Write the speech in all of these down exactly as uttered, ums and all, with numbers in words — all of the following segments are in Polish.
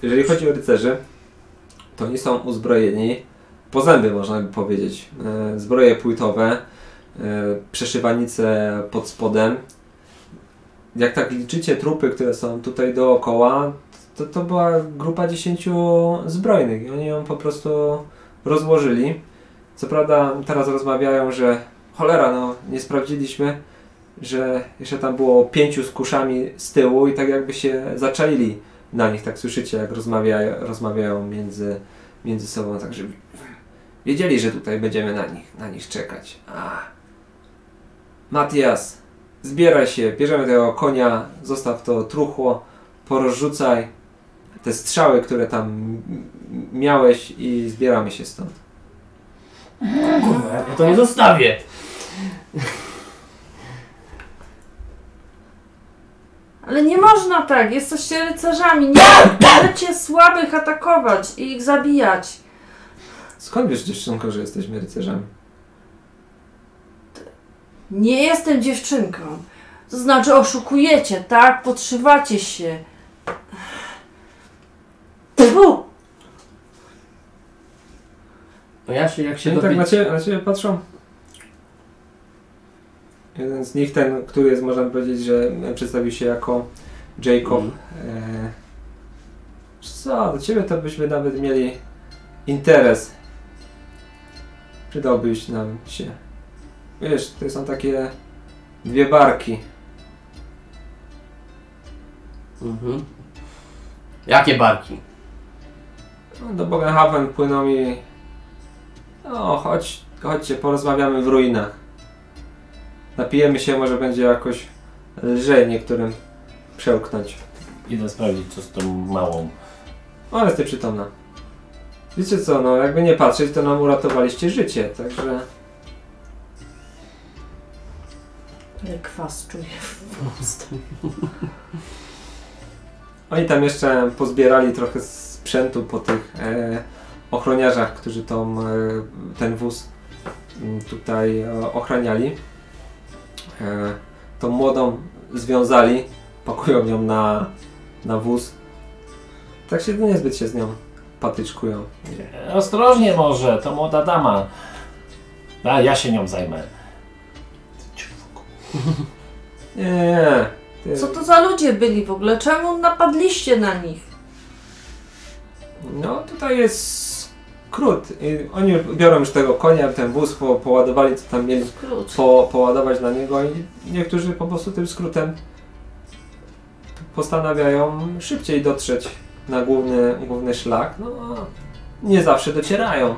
jeżeli chodzi o rycerzy, to oni są uzbrojeni po zęby, można by powiedzieć. E, zbroje płytowe, e, przeszywanice pod spodem. Jak tak liczycie trupy, które są tutaj dookoła, to to była grupa dziesięciu zbrojnych i oni ją po prostu rozłożyli. Co prawda teraz rozmawiają, że cholera, no nie sprawdziliśmy, że jeszcze tam było pięciu z kuszami z tyłu i tak jakby się zaczaili na nich, tak słyszycie, jak rozmawiają, rozmawiają między, między sobą, także wiedzieli, że tutaj będziemy na nich, na nich czekać. A. Matias, zbieraj się, bierzemy tego konia, zostaw to truchło, porozrzucaj te strzały, które tam miałeś i zbieramy się stąd. Kurwa, ja to nie zostawię. Ale nie można tak, jesteście rycerzami, nie możecie słabych atakować i ich zabijać. Skąd wiesz, dziewczynko, że jesteśmy rycerzami? Nie jestem dziewczynką. To znaczy oszukujecie, tak? Podszywacie się. Tfu! No ja się, jak się I tak dowie... na ciebie, na ciebie patrzą. Jeden z nich, ten, który jest, można powiedzieć, że przedstawił się jako Jacob. Mm. E, co, do ciebie to byśmy nawet mieli interes. Przydałbyś nam się. Wiesz, to są takie dwie barki. Mhm. Jakie barki? No, do Bogenhaven płyną i... No, chodź, chodźcie, porozmawiamy w ruinach. Napijemy się, może będzie jakoś lżej niektórym przełknąć. Idę sprawdzić, co z tą małą. O, jesteś przytomna. Wiecie co, no jakby nie patrzeć, to nam uratowaliście życie, także... Ale kwas czuję. Oni tam jeszcze pozbierali trochę sprzętu po tych e, ochroniarzach, którzy tą, e, ten wóz m, tutaj e, ochraniali. E, tą młodą związali, pakują ją na, na wóz. Tak się niezbyt się z nią patyczkują. Ostrożnie może, to młoda dama. A ja się nią zajmę. Nie, nie, nie. Ty... Co to za ludzie byli w ogóle? Czemu napadliście na nich? No tutaj jest skrót. I oni biorą już tego konia, ten wóz po, poładowali, co tam mieli po, poładować na niego i niektórzy po prostu tym skrótem postanawiają szybciej dotrzeć na główny, główny szlak. No nie zawsze docierają.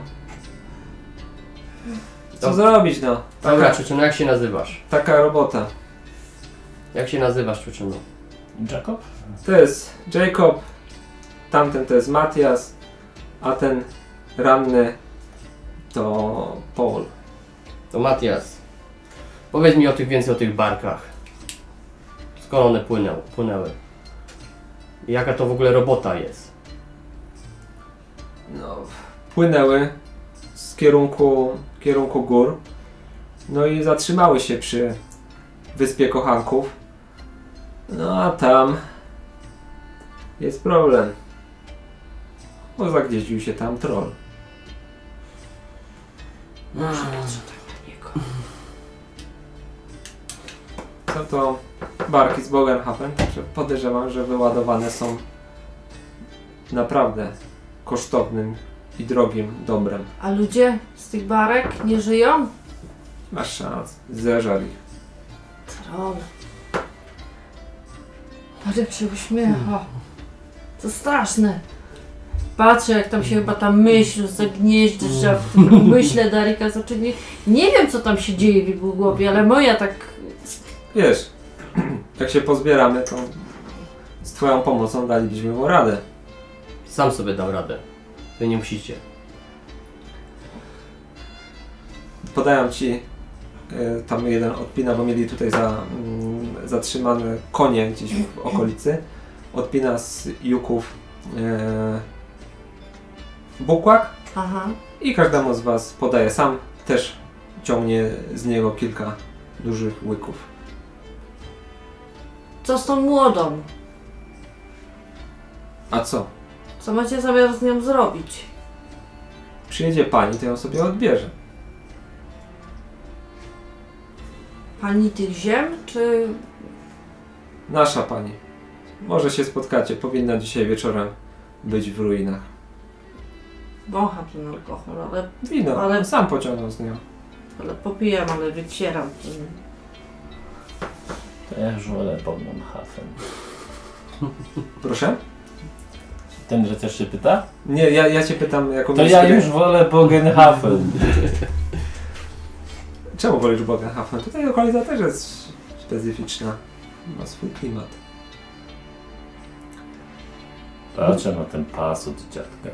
Co Dob- zrobić, no? Dobra, Taka, Czuczyno, jak się nazywasz? taka robota. Jak się nazywasz, Czuczyno? Jacob? To jest Jacob, tamten to jest Matias, a ten ranny to Paul. To Matias. Powiedz mi o tych więcej o tych barkach. Skąd one płynęły? płynęły? I jaka to w ogóle robota jest? No, płynęły z kierunku, kierunku gór, no i zatrzymały się przy Wyspie Kochanków. No a tam jest problem, bo zagnieździł się tam troll. Może patrzę tak na niego. Są to barki z Bogenhafen, także podejrzewam, że wyładowane są naprawdę kosztownym i drogim dobrem. A ludzie z tych barek nie żyją? Masz szans, zeżali. Troll. Patrz jak się uśmiecha. To straszne. Patrzę jak tam się chyba ta myśl zagnieździa w tym umyśle Darika zaczyni. Nie wiem co tam się dzieje w jego głowie, ale moja tak... Wiesz, jak się pozbieramy, to z twoją pomocą dalibyśmy mu radę. Sam sobie dam radę. Wy nie musicie. Podają ci, y, tam jeden odpina, bo mieli tutaj za, y, zatrzymane konie gdzieś w okolicy. Odpina z juków y, bukłak Aha. i każdemu z was podaje. Sam też ciągnie z niego kilka dużych łyków. Co z tą młodą? A co? Co macie zamiar z nią zrobić? Przyjedzie pani, to ją sobie odbierze. Pani tych ziem, czy... Nasza pani. Może się spotkacie, powinna dzisiaj wieczorem być w ruinach. Wącha ten alkohol, ale, Wino, Ale- ale sam pociągnął z nią. ale popijam, ale wycieram tym. To ja już wolę Bogenhafen. Proszę? Ten, że też się pyta? Nie, ja, ja cię pytam jako To ja miejskie- już wolę Bogenhafen. Czemu wolisz Bogenhafen? Tutaj okolica też jest specyficzna. Ma swój klimat. Patrzę na ten pas od dziadka.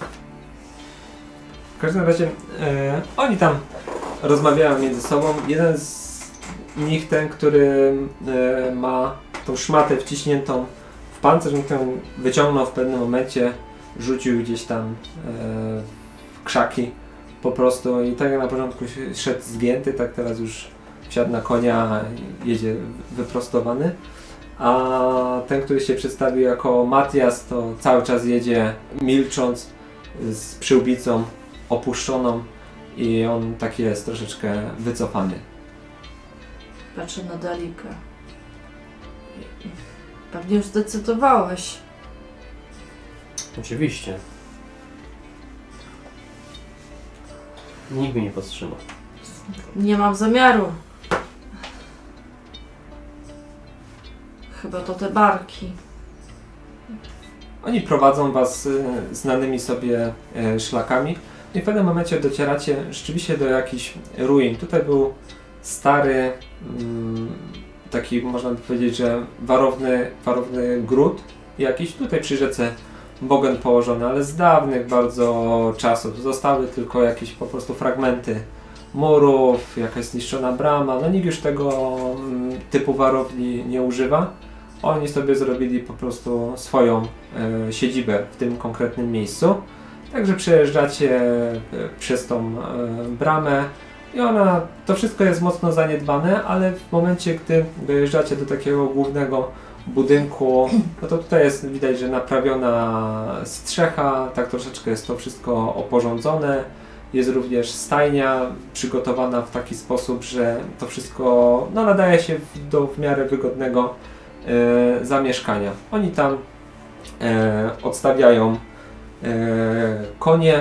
W każdym razie e, oni tam rozmawiają między sobą. Jeden z nich, ten, który e, ma tą szmatę wciśniętą w pancerz, on ją wyciągnął w pewnym momencie, rzucił gdzieś tam e, w krzaki po prostu i tak jak na początku się- szedł zgięty, tak teraz już wsiadł na konia i jedzie wyprostowany. A ten, który się przedstawił jako Matias, to cały czas jedzie milcząc, z przyłbicą opuszczoną i on taki jest troszeczkę wycofany. Patrzę na Darikę. Pewnie już zdecydowałeś. Oczywiście. Nikt mnie nie powstrzyma. Nie mam zamiaru. Chyba to te barki. Oni prowadzą was y, znanymi sobie y, szlakami i w pewnym momencie docieracie rzeczywiście do jakichś ruin. Tutaj był stary, mm, taki można by powiedzieć, że warowny, warowny gród jakiś tutaj przy rzece Bogen położony, ale z dawnych bardzo czasów. Zostały tylko jakieś po prostu fragmenty murów, jakaś zniszczona brama. No nikt już tego mm, typu warowni nie używa. Oni sobie zrobili po prostu swoją e, siedzibę w tym konkretnym miejscu. Także przejeżdżacie e, przez tą e, bramę i ona, to wszystko jest mocno zaniedbane, ale w momencie, gdy dojeżdżacie do takiego głównego budynku, no to tutaj jest widać, że naprawiona strzecha, tak troszeczkę jest to wszystko oporządzone. Jest również stajnia przygotowana w taki sposób, że to wszystko no, nadaje się do w miarę wygodnego e, zamieszkania. Oni tam e, odstawiają e, konie,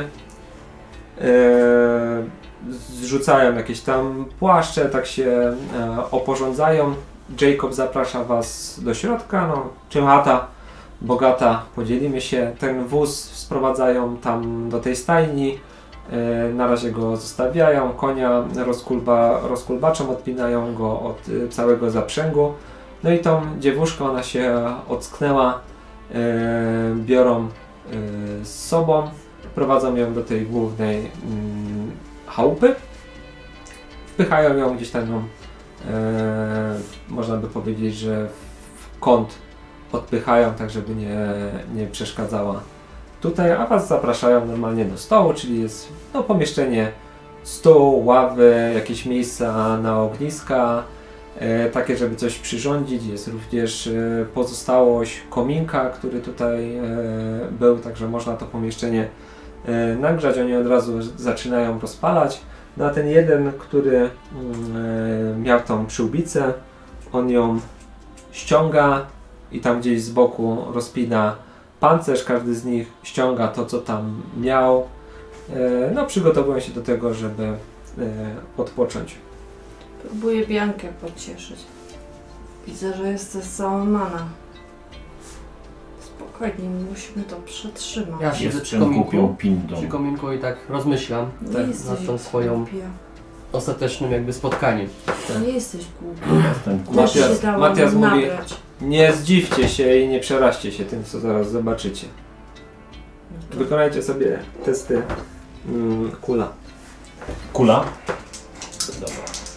e, zrzucają jakieś tam płaszcze, tak się e, oporządzają. Jacob zaprasza was do środka, no, czy chata bogata, podzielimy się. Ten wóz sprowadzają tam do tej stajni. Na razie go zostawiają, konia rozkulba, rozkulbaczą, odpinają go od y, całego zaprzęgu. No i tą dziewuszkę, ona się ocknęła, y, biorą y, z sobą, prowadzą ją do tej głównej y, chałupy, wpychają ją gdzieś tam, y, można by powiedzieć, że w kąt odpychają, tak żeby nie, nie przeszkadzała tutaj, a was zapraszają normalnie do stołu, czyli jest no, pomieszczenie, stół, ławy, jakieś miejsca na ogniska, e, takie, żeby coś przyrządzić. Jest również e, pozostałość kominka, który tutaj e, był, także można to pomieszczenie e, nagrzać. Oni od razu zaczynają rozpalać. No a ten jeden, który mm, e, miał tą przyłbicę, on ją ściąga i tam gdzieś z boku rozpina pancerz, każdy z nich ściąga to, co tam miał. E, no, przygotowują się do tego, żeby e, odpocząć. Próbuję Biankę pocieszyć. Widzę, że jesteś załamana. Spokojnie, musimy to przetrzymać. Ja siedzę przy Jestem głupią kominku, pindą. przy kominku i tak rozmyślam Nie tak, jesteś nad tą swoją głupia. ostatecznym jakby spotkaniem. Nie jesteś głupia. Jestem Też Matias- się dało Matias nam mówi- nabrać. Nie zdziwcie się i nie przeraźcie się tym, co zaraz zobaczycie. No to Wykonajcie sobie testy mm, kula. Kula? Dobra.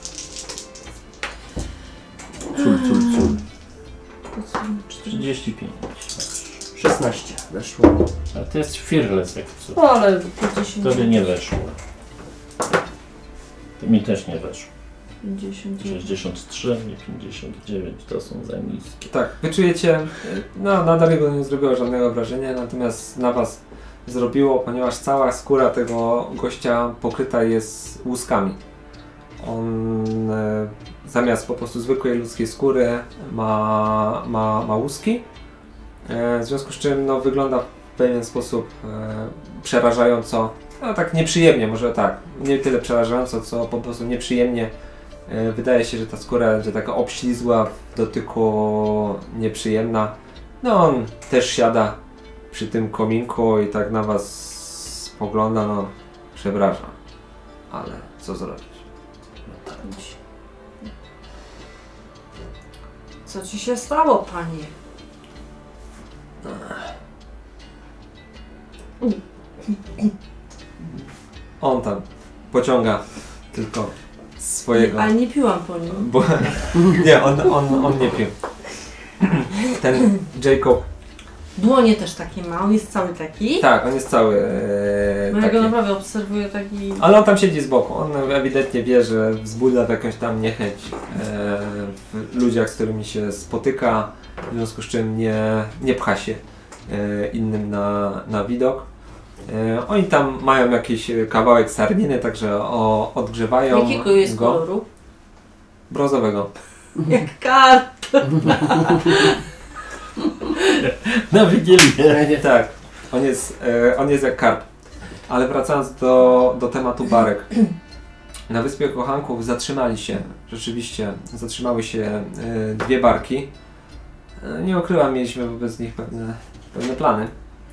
Cul, cul, cul. po co mi czterdzieści? trzydzieści pięć. szesnaście weszło. Ale to jest fearless jak co. No ale Po dziesięć. Tobie nie weszło. To mi też nie weszło. pięćdziesiąt dziewięć. sześćdziesiąt trzy, nie pięćdziesiąt dziewięć, to są za niskie. Tak, wyczujecie, no na Dariego nie zrobiło żadnego wrażenia, natomiast na was zrobiło, ponieważ cała skóra tego gościa pokryta jest łuskami. On e, zamiast po prostu zwykłej ludzkiej skóry ma, ma, ma łuski, e, w związku z czym no, wygląda w pewien sposób e, przerażająco, no tak nieprzyjemnie, może tak, nie tyle przerażająco, co po prostu nieprzyjemnie. E, wydaje się, że ta skóra będzie taka obślizła, w dotyku nieprzyjemna. No on też siada przy tym kominku i tak na was spogląda, no przepraszam, ale co zrobić? Co ci się stało, panie? On tam pociąga tylko swojego... Ale nie piłam po nim. Bo, nie, on, on, on nie pił. Ten Jacob, Dłonie też takie ma, on jest cały taki. tak, on jest cały e, No ja taki. go naprawdę obserwuję taki... Ale on tam siedzi z boku. On ewidentnie wie, że wzbudza jakąś tam niechęć e, w ludziach, z którymi się spotyka, w związku z czym nie, nie pcha się e, innym na, na widok. E, oni tam mają jakiś kawałek sardiny, także o, odgrzewają Jakiego jest go. koloru? Brązowego. Jak kart. Na Wigilię. Tak, on jest, e, on jest jak karp. Ale wracając do, do tematu barek. Na Wyspie Kochanków zatrzymali się, rzeczywiście, zatrzymały się e, dwie barki. E, nie ukrywam, mieliśmy wobec nich pewne, pewne plany.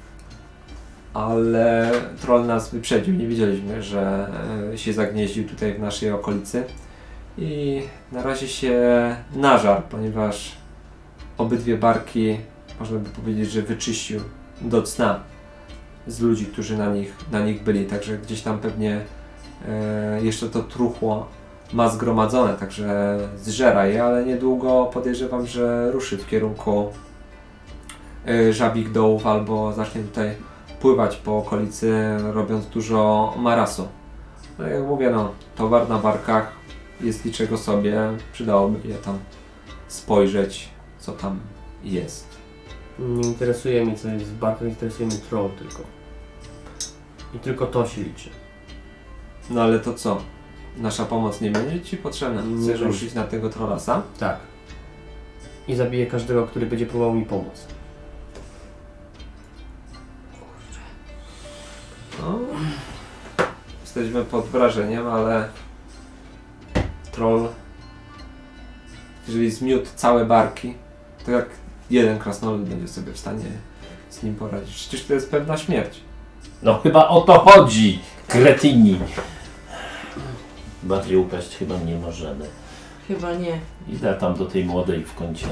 Ale troll nas wyprzedził, nie wiedzieliśmy, że e, się zagnieździł tutaj w naszej okolicy. I na razie się nażarł, ponieważ obydwie barki, można by powiedzieć, że wyczyścił do cna z ludzi, którzy na nich, na nich byli, także gdzieś tam pewnie e, jeszcze to truchło ma zgromadzone, także zżera je, ale niedługo podejrzewam, że ruszy w kierunku e, Żabich Dołów albo zacznie tutaj pływać po okolicy, robiąc dużo marasu. No jak mówię, no, towar na barkach jest niczego sobie, przydałoby je tam spojrzeć, co tam jest. Nie interesuje mnie co jest w barkach, interesuje mnie troll tylko. I tylko to się liczy. No ale to co? Nasza pomoc nie będzie Ci potrzebna? Nie Chcesz będzie. ruszyć na tego trolla sam? Tak. I zabiję każdego, który będzie próbował mi pomóc. No. Jesteśmy pod wrażeniem, ale troll, jeżeli zmiótł całe barki, to jak jeden krasnolud będzie sobie w stanie z nim poradzić? Przecież to jest pewna śmierć. No chyba o to chodzi, kretyni. Bardziej upaść chyba nie możemy. Chyba nie. Idę tam do tej młodej w kącie.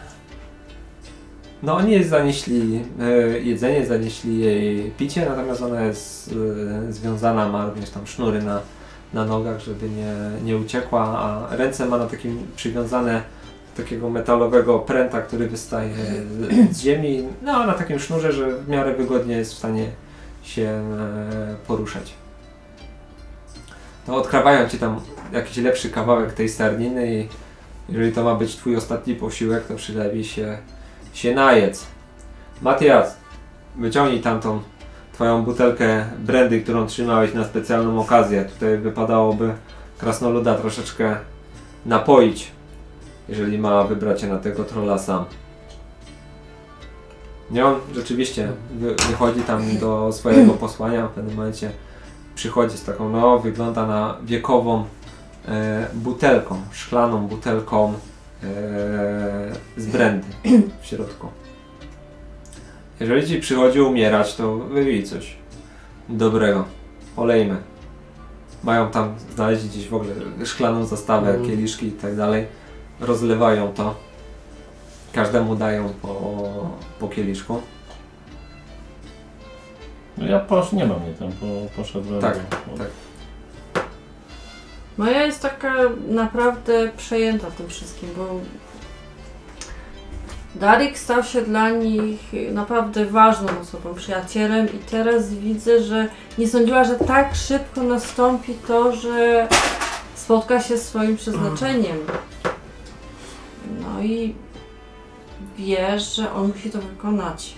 No oni zanieśli e, jedzenie, zanieśli jej picie, natomiast ona jest e, związana, ma również tam sznury na, na nogach, żeby nie, nie uciekła, a ręce ma na takim przywiązane do takiego metalowego pręta, który wystaje z, z ziemi, no na takim sznurze, że w miarę wygodnie jest w stanie się e, poruszać. To odkrawają Ci tam jakiś lepszy kawałek tej sardiny i jeżeli to ma być Twój ostatni posiłek, to przylewij się się najedz. Matias, wyciągnij tamtą Twoją butelkę brandy, którą trzymałeś na specjalną okazję. Tutaj wypadałoby krasnoluda troszeczkę napoić, jeżeli ma wybrać się na tego trolla sam. Nie, on rzeczywiście wy, wychodzi tam do swojego posłania, w pewnym momencie przychodzi z taką, no wygląda na wiekową e, butelką, szklaną butelką z brandy w środku. Jeżeli Ci przychodzi umierać, to wypij coś dobrego. Olejmy. Mają tam, znaleźli gdzieś w ogóle szklaną zastawę, mm. kieliszki i tak dalej. Rozlewają to. Każdemu dają po, po kieliszku. No ja posz, nie mam mnie tam, po, poszedłem. Tak, do, tak. Moja jest taka naprawdę przejęta tym wszystkim, bo Darik stał się dla nich naprawdę ważną osobą, przyjacielem i teraz widzę, że nie sądziła, że tak szybko nastąpi to, że spotka się z swoim przeznaczeniem. No i wie, że on musi to wykonać.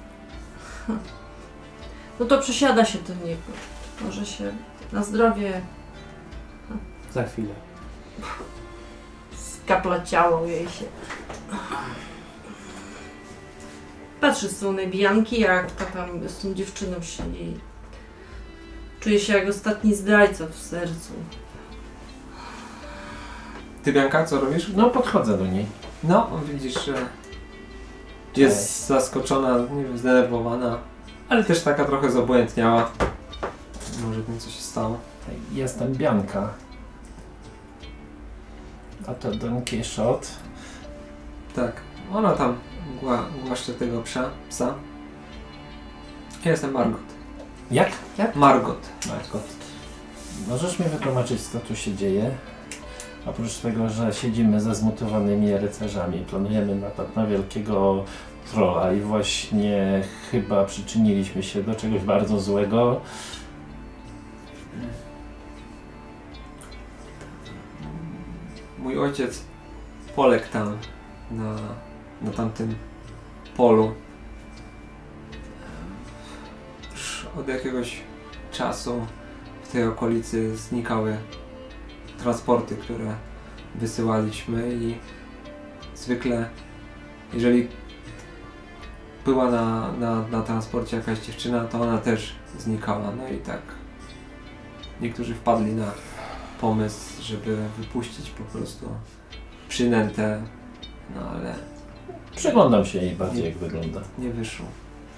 No to przesiada się do niego. Może się na zdrowie Za chwilę. skaplaciało jej się. Patrzy z strony Bianki, jak ta tam z tą dziewczyną siedzi. Czuje się jak ostatni zdrajca w sercu. Ty, Bianka, co robisz? No podchodzę do niej. No, widzisz, że jest zaskoczona, nie wiem, zdenerwowana, ale też taka trochę zobojętniała. Może wiem, co się stało. Jestem Bianka. A to Don Quixote. Tak, ona tam gła, głaszcze tego psa. psa. Ja jestem Margot. Jak? Margot. Margot. Możesz mi wytłumaczyć, co tu się dzieje? Oprócz tego, że siedzimy ze zmutowanymi rycerzami, planujemy napad na wielkiego trolla i właśnie chyba przyczyniliśmy się do czegoś bardzo złego. Mój ojciec poległ tam, na, na tamtym polu. Już od jakiegoś czasu w tej okolicy znikały transporty, które wysyłaliśmy i zwykle, jeżeli była na, na, na transporcie jakaś dziewczyna, to ona też znikała. No i tak niektórzy wpadli na pomysł, żeby wypuścić po prostu przynętę, no ale Przyglądam się jej bardziej, jak wygląda. nie wyszło.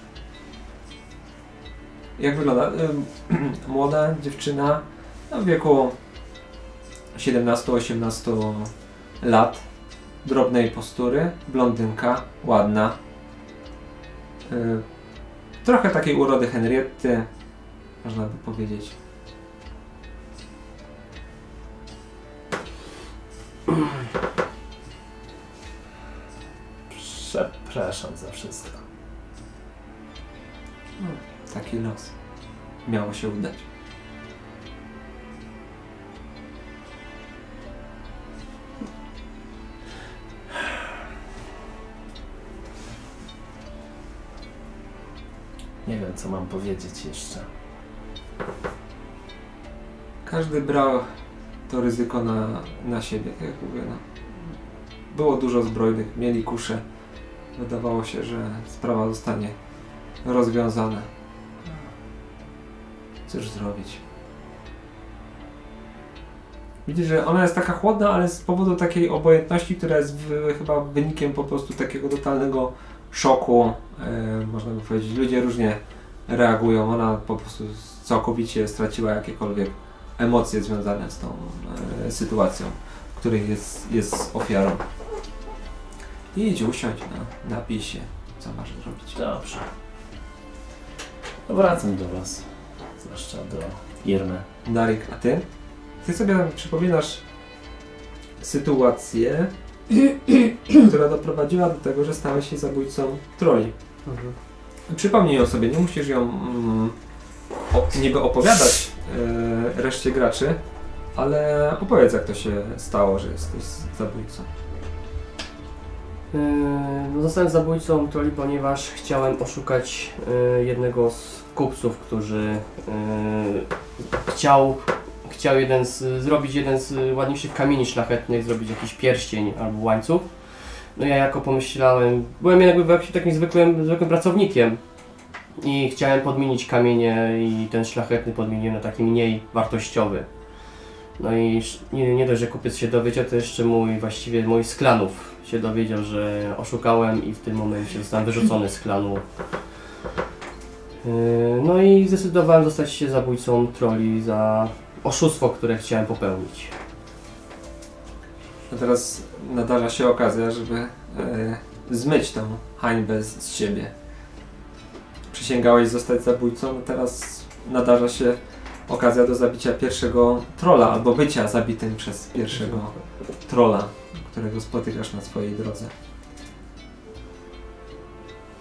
Jak wygląda? Ym, Młoda dziewczyna w wieku siedemnastu osiemnastu lat, drobnej postury, blondynka, ładna. Yy, trochę takiej urody Henrietty, można by powiedzieć. Przepraszam za wszystko. No, taki los. Miało się udać. Nie wiem, co mam powiedzieć jeszcze. Każdy brał to ryzyko na, na siebie, tak jak mówię. No. Było dużo zbrojnych, mieli kusze. Wydawało się, że sprawa zostanie rozwiązana. Cóż zrobić? Widzisz, że ona jest taka chłodna, ale z powodu takiej obojętności, która jest w, chyba wynikiem po prostu takiego totalnego szoku, e, można by powiedzieć. Ludzie różnie reagują. Ona po prostu całkowicie straciła jakiekolwiek emocje związane z tą e, sytuacją, której jest, jest ofiarą. I idź usiądź, no, napij się, co masz zrobić. Dobrze. To wracam do was. Zwłaszcza do Irmy. Darik, a ty? Ty sobie przypominasz sytuację, która doprowadziła do tego, że stałeś się zabójcą troli. Mhm. Przypomnij ją sobie, nie musisz ją mm, o, niby opowiadać e, reszcie graczy, ale opowiedz, jak to się stało, że jesteś zabójcą. Yy, no zostałem zabójcą troli, ponieważ chciałem oszukać yy, jednego z kupców, który yy, chciał, chciał jeden z, zrobić jeden z ładniejszych kamieni szlachetnych, zrobić jakiś pierścień albo łańcuch. No ja jako pomyślałem, byłem jakby jakimś takim zwykłym, zwykłym pracownikiem i chciałem podmienić kamienie i ten szlachetny podmieniłem na taki mniej wartościowy. No i nie, nie dość, że kupiec się dowiedział, to jeszcze mój, właściwie mój z klanów się dowiedział, że oszukałem i w tym momencie zostałem wyrzucony z klanu. Yy, no i zdecydowałem zostać się zabójcą troli za oszustwo, które chciałem popełnić. A teraz nadarza się okazja, żeby e, zmyć tą hańbę z, z siebie. Przysięgałeś zostać zabójcą, no teraz nadarza się okazja do zabicia pierwszego trolla, albo bycia zabitym przez pierwszego trolla, którego spotykasz na swojej drodze.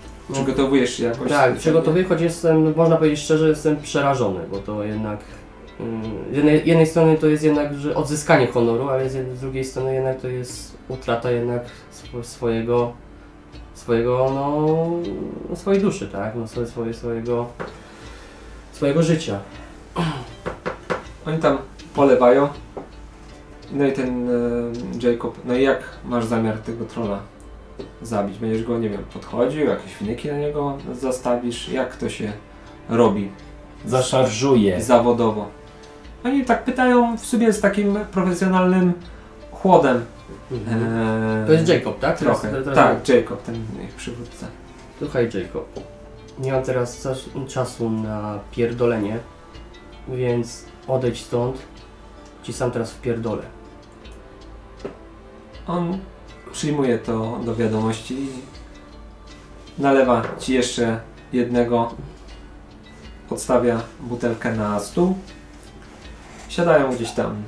Przygotowujesz się jakoś? Tak, przygotowuję, choć jestem, można powiedzieć szczerze, jestem przerażony, bo to jednak y, z jednej, jednej strony to jest jednak, że odzyskanie honoru, ale z, jednej, z drugiej strony jednak to jest utrata jednak swo, swojego, swojego, no, swojej duszy, tak, no, swoje, swoje, swojego, swojego życia. Oni tam polewają. No i ten e, Jacob, no i jak masz zamiar tego trolla zabić? Będziesz go, nie wiem, podchodził, jakieś finyki na niego zastawisz? Jak to się robi Zaszarżuje. zawodowo? Oni tak pytają w sobie z takim profesjonalnym chłodem. E, To jest Jacob, tak? Teraz- Trochę. teraz- Tak, Jacob, ten ich przywódca. Słuchaj, Jacob, nie mam teraz czas- czasu na pierdolenie, więc odejdź stąd, ci sam teraz wpierdolę. On przyjmuje to do wiadomości i nalewa ci jeszcze jednego, odstawia butelkę na stół. Siadają gdzieś tam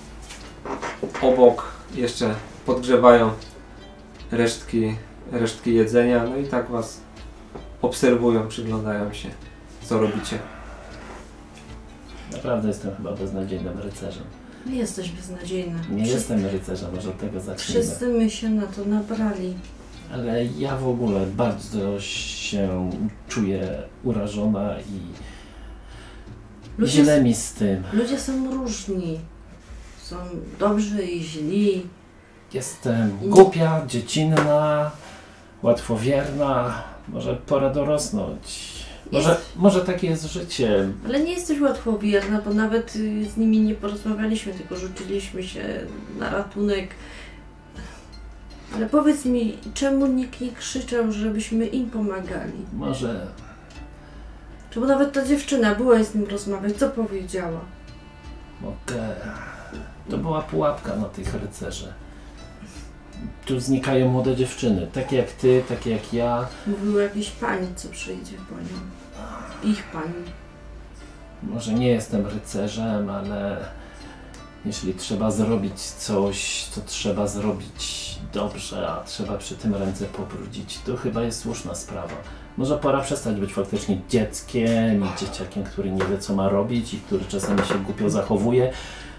obok, jeszcze podgrzewają resztki, resztki jedzenia, no i tak was obserwują, przyglądają się, co robicie. Naprawdę jestem chyba beznadziejnym rycerzem. Nie jesteś beznadziejny. Nie Wszyscy- jestem rycerzem, może od tego zacznijmy. Wszyscy my się na to nabrali. Ale ja w ogóle bardzo się czuję urażona i Ludzie, źle mi z tym. ludzie są różni. Są dobrzy i źli. Jestem głupia, dziecinna, łatwowierna. Może pora dorosnąć. Może, Jest- może takie jest życie. Ale nie jesteś łatwowierna, bo nawet y, z nimi nie porozmawialiśmy, tylko rzuciliśmy się na ratunek. Ale powiedz mi, czemu nikt nie krzyczał, żebyśmy im pomagali? Może Czemu nawet ta dziewczyna była z nim rozmawiać? Co powiedziała? mogę... To była pułapka na tych rycerzy. Tu znikają młode dziewczyny, takie jak ty, takie jak ja. Mówiła jakiejś pani, co przyjdzie po nią. Ich pani. Może nie jestem rycerzem, ale jeśli trzeba zrobić coś, to trzeba zrobić dobrze, a trzeba przy tym ręce pobrudzić. To chyba jest słuszna sprawa. Może pora przestać być faktycznie dzieckiem i dzieciakiem, który nie wie, co ma robić i który czasami się głupio zachowuje.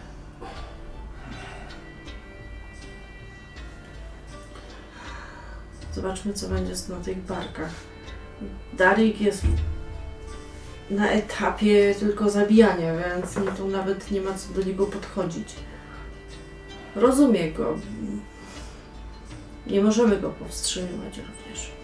Zobaczmy, co będzie na tych barkach. Darik jest na etapie tylko zabijania, więc no tu nawet nie ma co do niego podchodzić. Rozumiem go. Nie możemy go powstrzymywać również.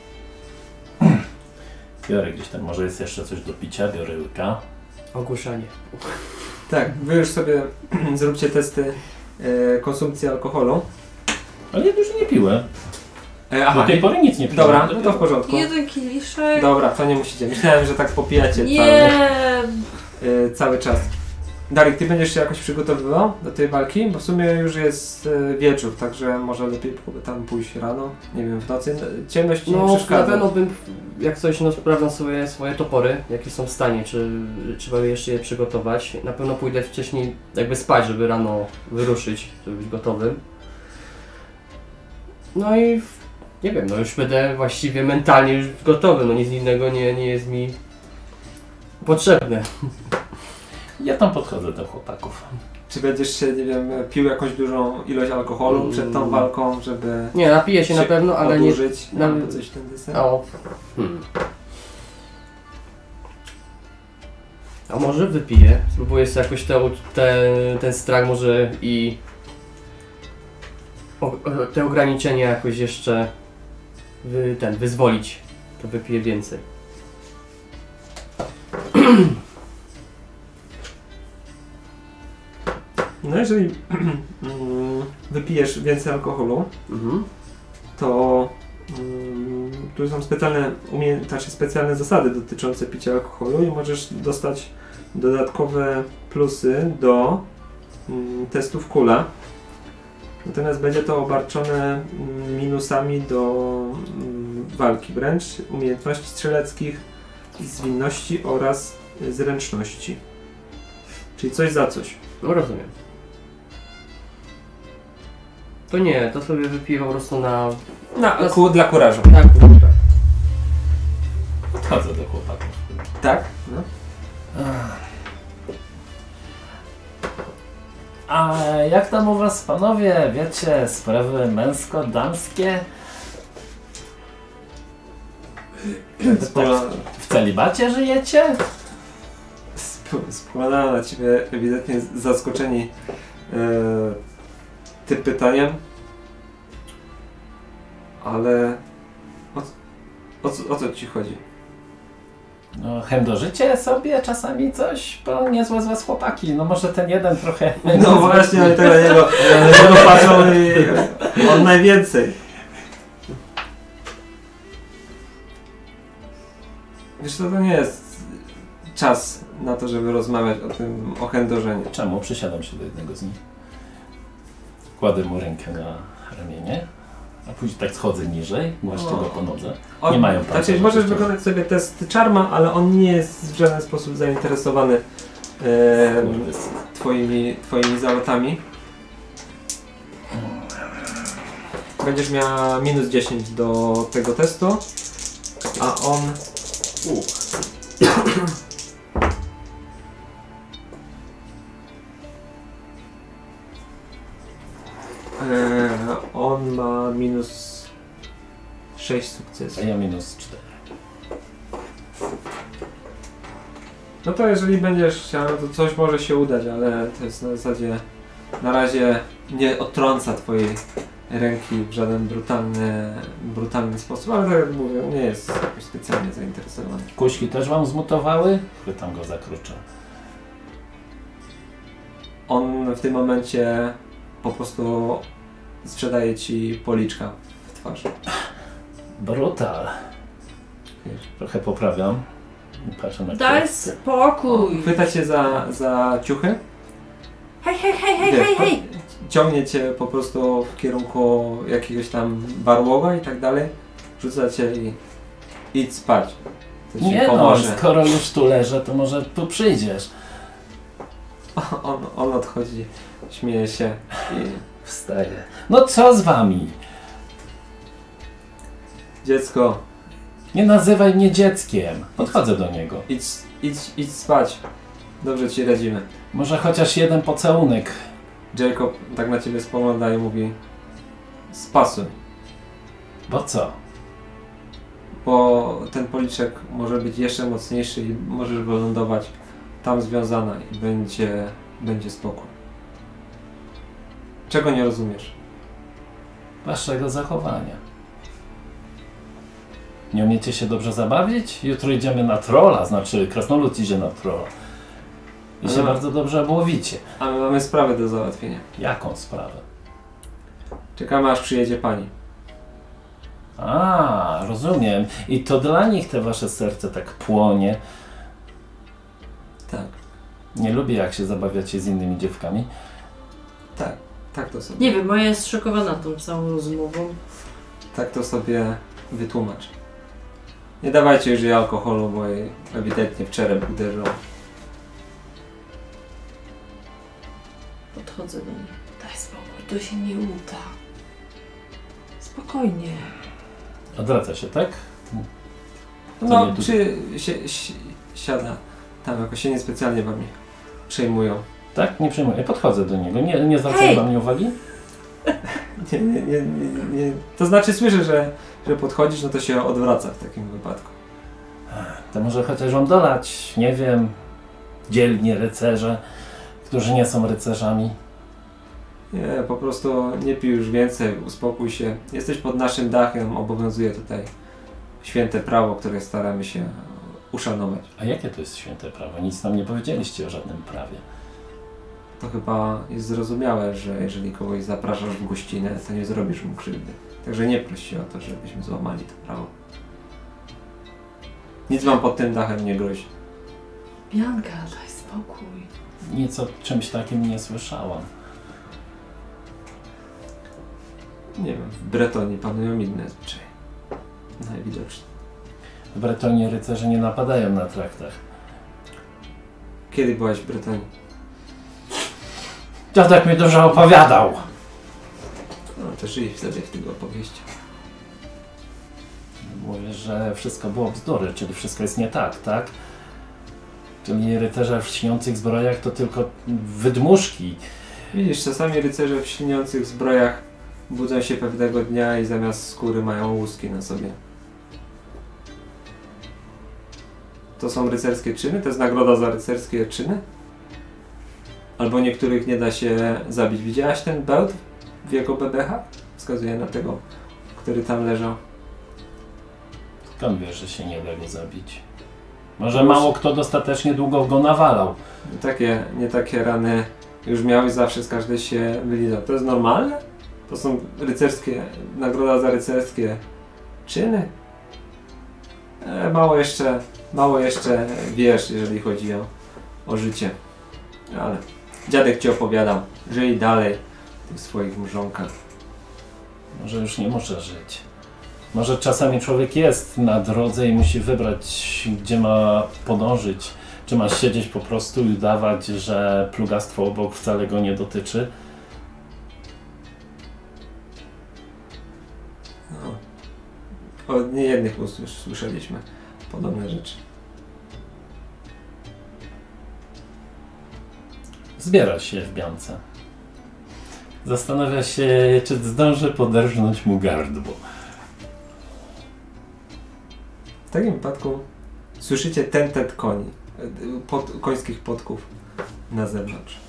Biorę gdzieś tam, może jest jeszcze coś do picia, biorę łyka. Ogłuszanie. Tak, wy już sobie zróbcie testy e, konsumpcji alkoholu. Ale ja dużo nie piłem. E, Do tej pory nic nie piłem. Dobra, no to w porządku. Jeden kieliszek. Dobra, to nie musicie. Myślałem, że tak popijacie Nie. cały, y, cały czas. Darek, ty będziesz się jakoś przygotowywał do tej walki? Bo w sumie już jest y, wieczór, także może lepiej p- tam pójść rano, nie wiem, w nocy. Ciemność ci nie No, na przeszkadza. pewno bym, jak coś, no sprawdzam sobie swoje topory, jakie są w stanie, czy trzeba jeszcze je przygotować. Na pewno pójdę wcześniej jakby spać, żeby rano wyruszyć, żeby być gotowym. No i w- nie wiem, no już będę właściwie mentalnie już gotowy, no nic innego nie, nie jest mi potrzebne. Ja tam podchodzę do chłopaków. Czy będziesz się, nie wiem, pił jakąś dużą ilość alkoholu Mm. przed tą walką, żeby Nie, napiję się na pewno, ale nie... odurzyć, na- albo coś w ten deseń? O. Hmm. A może wypiję? Spróbuję sobie jakoś te, te, ten strach może i o, o, te ograniczenia jakoś jeszcze wy, ten, wyzwolić. To wypiję więcej. No jeżeli mm, wypijesz więcej alkoholu, Mhm. to mm, tu są specjalne, umie, znaczy specjalne zasady dotyczące picia alkoholu i możesz dostać dodatkowe plusy do mm, testów kula. Natomiast będzie to obarczone mm, minusami do mm, walki wręcz, umiejętności strzeleckich, zwinności oraz zręczności. Czyli coś za coś. No rozumiem. To nie, to sobie wypiję po prostu na... Na, ku, dla kurażu. na tak. Podchodzę do chłopaków. Tak? No. A jak tam u was, panowie, wiecie, sprawy męsko-damskie? Spogląda, W celibacie żyjecie? sp- spoglądają na ciebie ewidentnie zaskoczeni e, tym pytaniem. Ale o, o, co- o co ci chodzi? No, chędożycie sobie czasami coś, bo niezłe z was chłopaki. No może ten jeden trochę... No właśnie, ale tego na niego, na niego patrzą i on najwięcej. Wiesz co, to nie jest czas na to, żeby rozmawiać o tym ochędożeniu. Czemu? Przysiadam się do jednego z nich. Kładę mu rękę na ramienie, a później tak schodzę niżej, głaszczę go po nodze. On, Nie mają Znaczy, pancerza, możesz to- wykonać sobie test czarma, ale on nie jest w żaden sposób zainteresowany e, Kurde, twoimi, twoimi zalotami. Będziesz miała minus dziesięć do tego testu, a on... U. E, on ma minus sześć a sukcesów. ja minus cztery. No to jeżeli będziesz chciał, to coś może się udać, ale to jest na zasadzie na razie nie odtrąca twojej ręki w żaden brutalny, brutalny sposób, ale tak jak mówię, nie jest jakoś specjalnie zainteresowany. Kuśki też wam zmutowały? Pytam go zakrucza. On w tym momencie po prostu sprzedaje ci policzka w twarz. Brutal. Trochę poprawiam. Patrzę na Daj kreskę. spokój. Chwyta cię za, za ciuchy, Hej, hej, hej, hej, wiesz, hej, hej. ciągnie cię po prostu w kierunku jakiegoś tam barłoga i tak dalej, rzuca cię i idź spać. To ci Nie no, pomoże. skoro już tu leżę, to może tu przyjdziesz. On, on odchodzi, śmieje się i Wstaję. No co z wami? dziecko, Nie nazywaj mnie dzieckiem. Podchodzę do niego. idź, idź, idź spać. Dobrze ci radzimy. Może chociaż jeden pocałunek. Jacob tak na ciebie spogląda i mówi: spasuj, Bo co? bo ten policzek może być jeszcze mocniejszy i możesz wylądować tam związana i będzie, będzie spokój. Czego nie rozumiesz? Waszego zachowania. Nie umiecie się dobrze zabawić? Jutro idziemy na trolla, znaczy krasnolud idzie na trolla. I się Aha. bardzo dobrze obłowicie. A my mamy sprawę do załatwienia. Jaką sprawę? Czekamy, aż przyjedzie pani. A, rozumiem. I to dla nich te wasze serce tak płonie. Tak, Nie lubię, jak się zabawiacie z innymi dziewkami. tak, tak to sobie. Nie wiem, moja jest szokowana tą całą rozmową. Tak to sobie wytłumacz. Nie dawajcie już jej alkoholu, bo jej ewidentnie w czerep uderzył. Podchodzę do niej. Daj spokój, to się nie uda. Spokojnie. Odwraca się, tak? To No, nie tu- czy si si siada tam, jakoś się niespecjalnie wami przejmują. Tak? Nie przejmuję. Podchodzę do niego. Nie, nie zwracam Hej! na mnie uwagi? Nie, nie, nie, nie, nie. To znaczy słyszę, że, że podchodzisz, no to się odwraca w takim wypadku. To może chociaż wam dolać, nie wiem, dzielnie rycerze, którzy nie są rycerzami. Nie, po prostu nie pij już więcej, uspokój się. Jesteś pod naszym dachem, obowiązuje tutaj święte prawo, które staramy się uszanować. A jakie to jest święte prawo? Nic nam nie powiedzieliście o żadnym prawie. To chyba jest zrozumiałe, że jeżeli kogoś zapraszasz w gościnę, to nie zrobisz mu krzywdy. Także nie proś się o to, żebyśmy złamali to prawo. Nic wam pod tym dachem nie grozi. Bianka, daj spokój. Nic o czymś takim nie słyszałam. Nie wiem, w Bretonii panują inne zwyczaje. Najwidoczniej. W Bretonie rycerze nie napadają na traktach. Kiedy byłaś w Bretonii? Dziadek mi dużo opowiadał. No to żyj sobie w tych opowieściach. Mówisz, że wszystko było bzdury, czyli wszystko jest nie tak, tak? Czyli rycerze w śniących zbrojach to tylko wydmuszki. Widzisz, czasami rycerze w silniejących zbrojach budzą się pewnego dnia i zamiast skóry mają łuski na sobie. To są rycerskie czyny? To jest nagroda za rycerskie czyny? Albo niektórych nie da się zabić. Widziałaś ten bełt w jego bebechach? Wskazuje na tego, który tam leżał. Skąd wiesz, że się nie da go zabić? Może mało kto dostatecznie długo go nawalał. Nie takie, nie takie rany już miał i zawsze z każdej się wylizał. To jest normalne? To są rycerskie, nagroda za rycerskie czyny? E, mało jeszcze, mało jeszcze wiesz, jeżeli chodzi o, o życie. Ale dziadek ci opowiadał, żyj dalej w tych swoich mrzonkach. Może już nie może żyć. Może czasami człowiek jest na drodze i musi wybrać, gdzie ma podążyć. Czy ma siedzieć po prostu i udawać, że plugastwo obok wcale go nie dotyczy? No. Od niejednych ust już słyszeliśmy podobne rzeczy. Zbiera się w biance. Zastanawia się, czy zdąży poderżnąć mu gardło. W takim wypadku słyszycie tentet koni, pod, końskich podków na zewnątrz.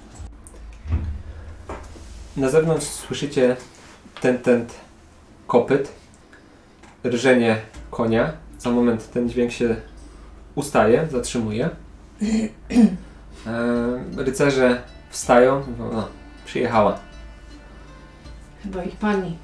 Na zewnątrz słyszycie tentet kopyt, rżenie konia. Za moment ten dźwięk się ustaje, zatrzymuje. E, rycerze wstają, mówią, no, przyjechała. Chyba ich pani.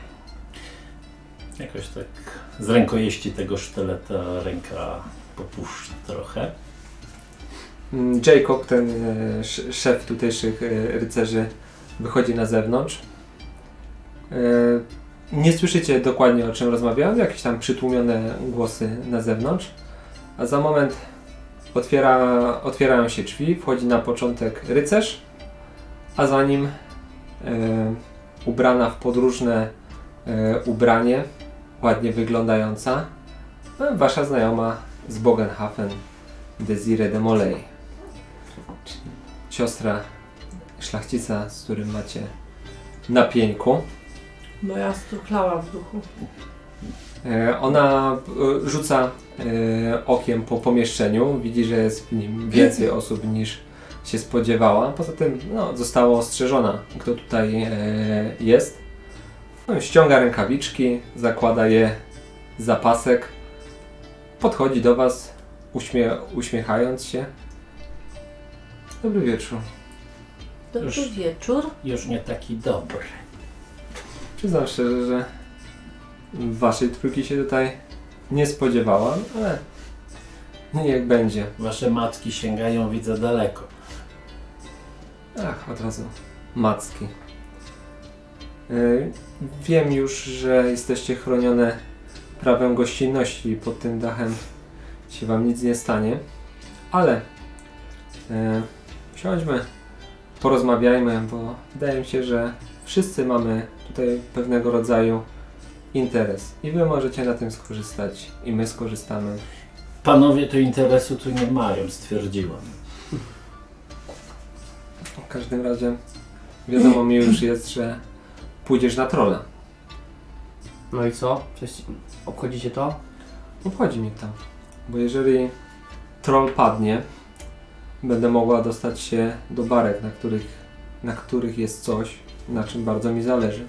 Jakoś tak z rękojeści tego sztyleta ręka popuszcza trochę. Jacob, ten e, szef tutejszych e, rycerzy, wychodzi na zewnątrz. E, nie słyszycie dokładnie, o czym rozmawiają, jakieś tam przytłumione głosy na zewnątrz, a za moment otwiera, otwierają się drzwi, wchodzi na początek rycerz, a za nim e, ubrana w podróżne e, ubranie, ładnie wyglądająca, e, wasza znajoma z Bogenhafen, Desire de Molay, czyli siostra szlachcica, z którym macie na pieńku. Bo ja struchlała w duchu. E, ona e, rzuca e, okiem po pomieszczeniu, widzi, że jest w nim więcej osób niż się spodziewała. Poza tym no, została ostrzeżona, kto tutaj e, jest. No, ściąga rękawiczki, zakłada je za pasek, podchodzi do was, uśmie uśmiechając się. Dobry wieczór. Dobry Już. wieczór. Już nie taki dobry. Przyznam szczerze, że waszej trójki się tutaj nie spodziewałam, ale niech będzie. Wasze matki sięgają, widzę, daleko. Ach, od razu macki. Yy, wiem już, że jesteście chronione prawem gościnności i pod tym dachem się wam nic nie stanie, ale yy, siądźmy, porozmawiajmy, bo wydaje mi się, że wszyscy mamy tutaj pewnego rodzaju interes i wy możecie na tym skorzystać i my skorzystamy. Panowie tu interesu tu nie mają, stwierdziłam. W każdym razie wiadomo mi już jest, że pójdziesz na trolla. No i co? Coś obchodzicie to? Obchodzi mnie to, bo jeżeli troll padnie, będę mogła dostać się do barek, na których, na których jest coś, na czym bardzo mi zależy.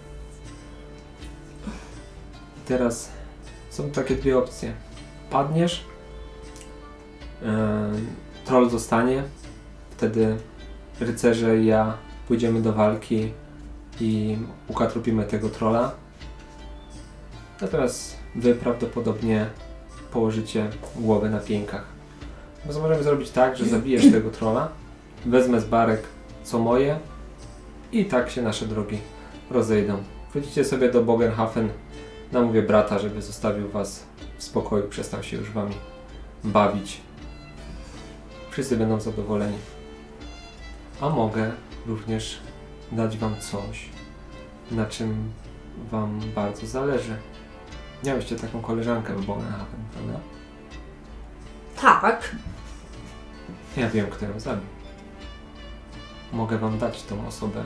I teraz są takie dwie opcje. Padniesz, yy, troll zostanie, wtedy rycerze i ja pójdziemy do walki i ukatrupimy tego trolla. Natomiast wy prawdopodobnie położycie głowę na pieńkach. Więc możemy zrobić tak, że zabijesz tego trolla, wezmę z barek co moje i tak się nasze drogi rozejdą. Wrócicie sobie do Bogenhafen, namówię brata, żeby zostawił was w spokoju, przestał się już wami bawić. Wszyscy będą zadowoleni. A mogę również dać wam coś, na czym wam bardzo zależy. Miałyście taką koleżankę w Bogenhafen, prawda? Tak. Ja wiem, kto ją zabił. mogę wam dać tą osobę.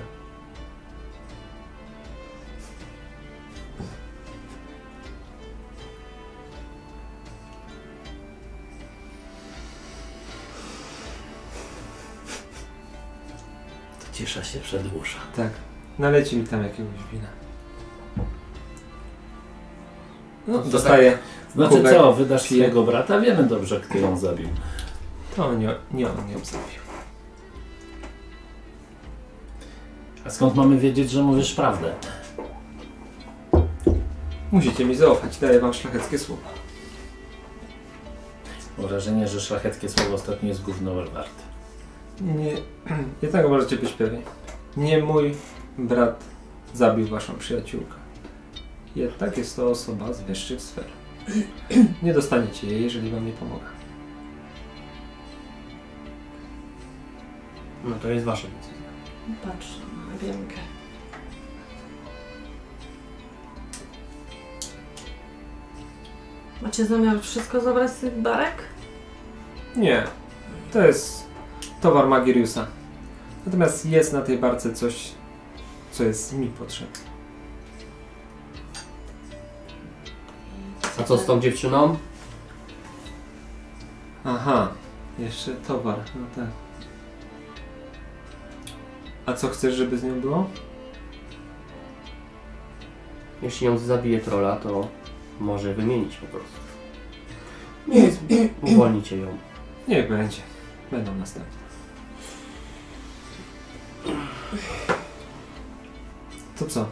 Cisza się przedłuża. Tak. Naleci mi tam jakiegoś wina. No, To dostaję. Znaczy kubek, co, wydasz piję. swojego brata? Wiemy dobrze, kto ją zabił. To nie, nie on ją zabił. A skąd mamy wiedzieć, że mówisz prawdę? Musicie mi zaufać, daję wam szlacheckie słowa. Mam wrażenie, że szlacheckie słowo ostatnio jest gówno warte. Nie, jednego możecie być pewni. Nie mój brat zabił waszą przyjaciółkę. Jednak jest to osoba z wyższych sfer. Nie dostaniecie jej, jeżeli wam nie pomogę. No to jest wasza decyzja. Patrz na Biankę. Macie zamiar wszystko zabrać z tych barek? Nie, to jest towar Magiriusa. Natomiast jest na tej barce coś, co jest mi potrzebne. A co z tą dziewczyną? Aha, jeszcze towar, no tak. A co chcesz, żeby z nią było? Jeśli ją zabije trolla, to może wymienić po prostu. Nie, uwolnicie ją. Niech będzie. Będą następne. To co?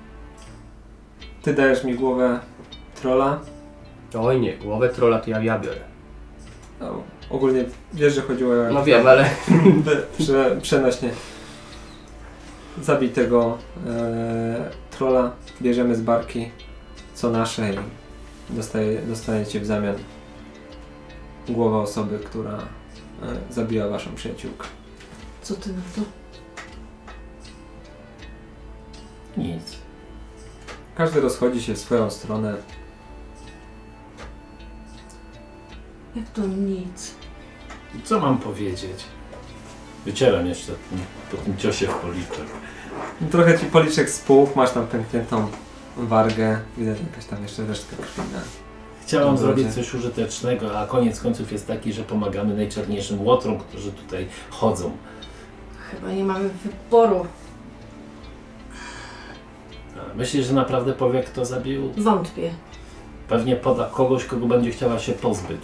Ty dajesz mi głowę trolla? Oj nie, głowę trolla to ja, ja biorę. No, ogólnie wiesz, że chodziło o... No wiem, ale... Prze, przenośnie. Zabij tego e, trolla, bierzemy z barki co nasze i dostaje, dostaniecie w zamian głowę osoby, która e, zabiła waszą przyjaciółkę. Co ty na to? Nic. Każdy rozchodzi się w swoją stronę. Jak to nic? I co mam powiedzieć? Wycieram jeszcze po tym, po tym ciosie w policzek. Trochę ci policzek z pół, masz tam pękniętą wargę, widać jakaś tam jeszcze resztkę krwi na... Chciałam Dobra, zrobić że- coś użytecznego, a koniec końców jest taki, że pomagamy najczarniejszym łotrom, którzy tutaj chodzą. Chyba nie mamy wyboru. A myślisz, że naprawdę powie, kto zabił? Wątpię. Pewnie poda kogoś, kogo będzie chciała się pozbyć.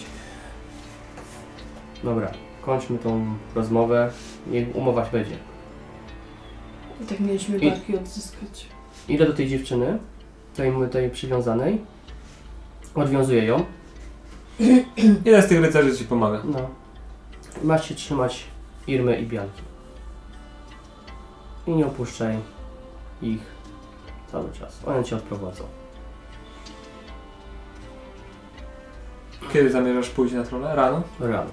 Dobra, kończmy tą rozmowę. Niech umować będzie. I tak mieliśmy I- barki odzyskać. Idę do tej dziewczyny, tej, tej przywiązanej. Odwiązuję ją. Jeden z tych rycerzy ci pomaga. No. Masz się trzymać Irmy i Bianki. I nie opuszczaj ich cały czas. One cię odprowadzą. Kiedy zamierzasz pójść na trolla? Rano? Rano.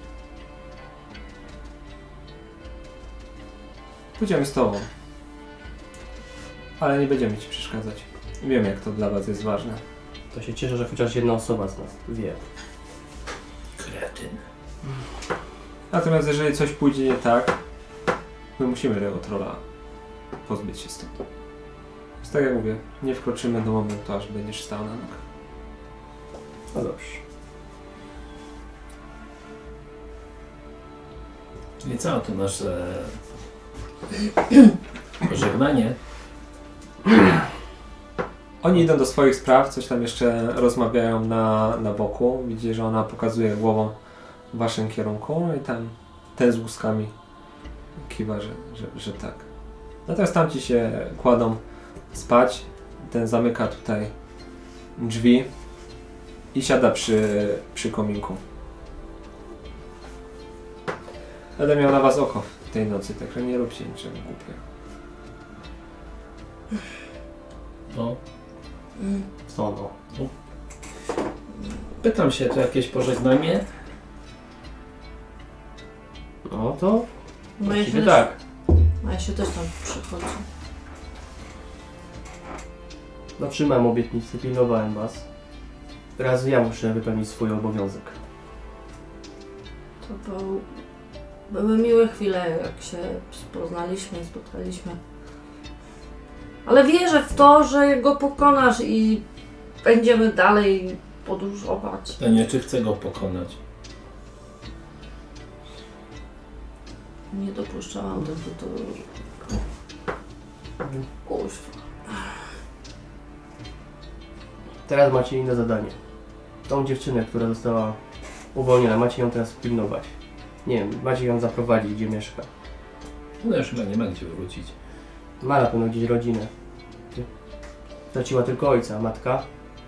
Pójdziemy z tobą. Ale nie będziemy ci przeszkadzać. Wiem, jak to dla was jest ważne. To się cieszę, że chociaż jedna osoba z nas wie. Kretyn. Natomiast jeżeli coś pójdzie nie tak, my musimy tego trolla pozbyć się stąd. Więc tak jak mówię, nie wkroczymy do momentu, aż będziesz stał na nogach. No dobrze. I co, to nasze pożegnanie? Oni idą do swoich spraw, coś tam jeszcze rozmawiają na, na boku. Widzicie, że ona pokazuje głową w waszym kierunku i tam ten z łuskami kiwa, że, że, że tak. Natomiast tamci się kładą spać. Ten zamyka tutaj drzwi i siada przy, przy kominku. Będę miał na was oko w tej nocy, także nie róbcie niczego głupiego. No, Mm. Co no? pytam się, to jakieś pożegnanie? No to No ja się właściwie też, tak. no ja się też tam przychodzę. Dotrzymałem obietnicy, pilnowałem was. Teraz ja muszę wypełnić swój obowiązek. To był Były miłe chwile, jak się poznaliśmy, spotkaliśmy. Ale wierzę w to, że go pokonasz i będziemy dalej podróżować. Pytanie, czy chcę go pokonać? Nie dopuszczałam tego do... Kuźwa. Teraz macie inne zadanie. Tą dziewczynę, która została uwolniona, macie ją teraz pilnować. Nie wiem, macie ją zaprowadzić, gdzie mieszka. No już chyba nie ma gdzie wrócić. Ma na pewno gdzieś rodzinę. Straciła tylko ojca, a matka.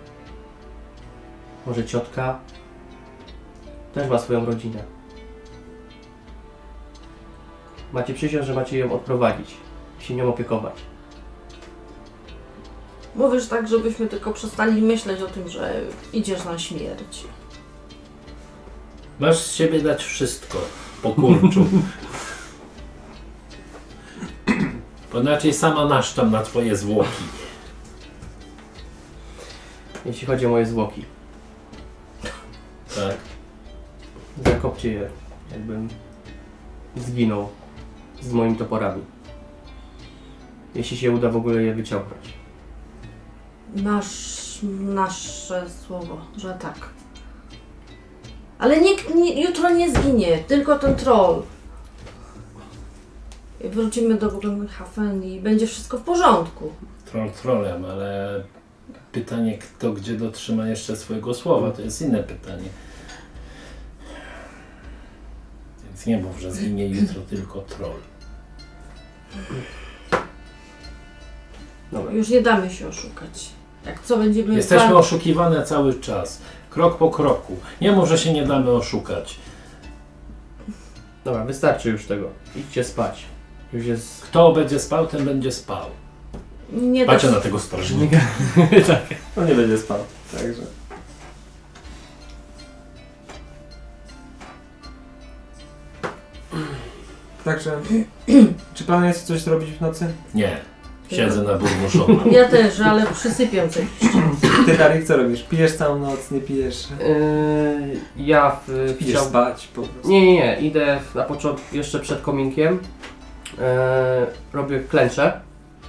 Może ciotka. Też ma swoją rodzinę. Macie przysiąc, że macie ją odprowadzić. Się nią opiekować. Mówisz tak, żebyśmy tylko przestali myśleć o tym, że idziesz na śmierć. Masz z siebie dać wszystko, po kurczu. Bo inaczej sama naszczam na twoje zwłoki. Jeśli chodzi o moje zwłoki, Tak. zakopcie je, jakbym zginął z moimi toporami. Jeśli się uda w ogóle je wyciągnąć. Masz nasze słowo, że tak. Ale nikt nie, jutro nie zginie, tylko ten troll. I wrócimy do Brunhaven i będzie wszystko w porządku. Troll trolem, ale pytanie, kto gdzie dotrzyma jeszcze swojego słowa, to jest inne pytanie. Więc nie mów, że zginie jutro tylko troll. Dobra. Już nie damy się oszukać. Jak co będziemy... Jesteśmy plan- oszukiwane cały czas. Krok po kroku. Nie mów, że się nie damy oszukać. Dobra, wystarczy już tego. Idźcie spać. Już jest... Kto będzie spał, ten będzie spał. Nie da Patrzę się... na tego strażnika. tak. On nie będzie spał, także... Także... Czy planujecie coś zrobić w nocy? Nie. Siedzę na burmuszona. Ja też, ale przysypiam coś. Ty, Darik, co robisz? Pijesz całą noc, nie pijesz? Yy, ja w, Pijesz chciał... spać po prostu. Nie, nie, nie. Idę na początku, jeszcze przed kominkiem. Yy, robię klęcze.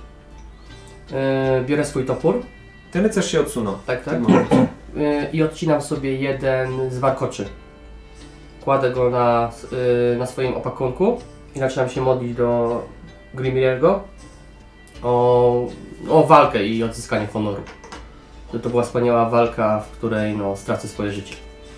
Yy, biorę swój topór. Ten rycerz się odsunął. Tak, w tak. tym momencie. Yy, I odcinam sobie jeden z warkoczy. Kładę go na, yy, na swoim opakonku i zaczynam się modlić do Grimiriego o, o walkę i odzyskanie honoru. Że to była wspaniała walka, w której no, stracę swoje życie.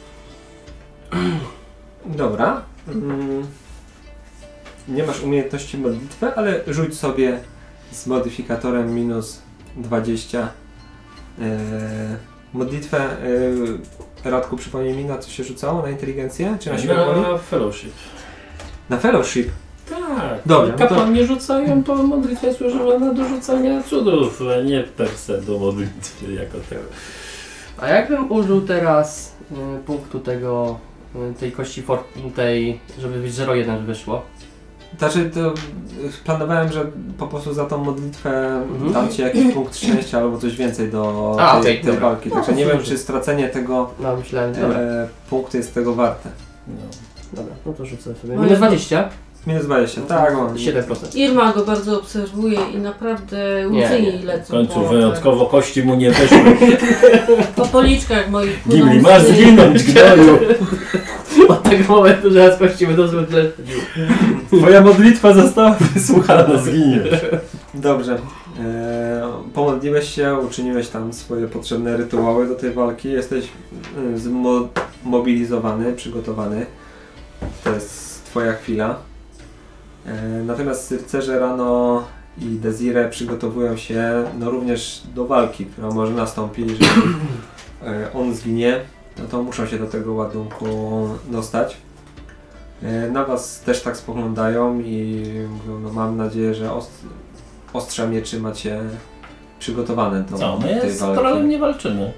Dobra. Mm. Nie masz umiejętności modlitwy, ale rzuć sobie z modyfikatorem minus dwadzieścia yy, modlitwę. Yy, Radku, przypomnij mi, na co się rzucało? Na inteligencję? Czy na siłę woli? Na fellowship. Na fellowship. Tak. Dobra, no to- Kapłani rzucają, bo modlitwa służyła na do rzucania cudów, a nie per se do modlitwy jako tego. A jakbym użył teraz y, punktu tego, y, tej kości for, tej, żeby być zero jeden wyszło. Znaczy, to y, planowałem, że po prostu za tą modlitwę Mhm. dam ci jakiś punkt szczęścia albo coś więcej do A, tej, okej, tej dobra. walki. No, Także nie wiem, dobrze. czy stracenie tego No myślałem, dobra, e, punktu jest tego warte. No. dobra, no to rzucę sobie. No Minus ja- dwadzieścia, Minus dwadzieścia, tak. On, siedem procent. Irma go bardzo obserwuje i naprawdę łzy Nie, nie. jej W lecą końcu po, wyjątkowo kości mu nie wyszły. po policzkach moich. Gimli, płyną masz łzy. zginąć, gnoju! Od tego momentu, że raz kości będą złe. Twoja modlitwa została wysłuchana, zginiesz. Dobrze. E, pomodliłeś się, uczyniłeś tam swoje potrzebne rytuały do tej walki. Jesteś e, zmobilizowany, przygotowany. To jest twoja chwila. E, natomiast rycerze rano i Desire przygotowują się no, również do walki, która może nastąpić, jeżeli e, on zginie, no to muszą się do tego ładunku dostać. E, Na was też tak spoglądają i mówią, no mam nadzieję, że ost ostrza mieczy macie przygotowane do Co, my tej z walki. trolem nie walczymy.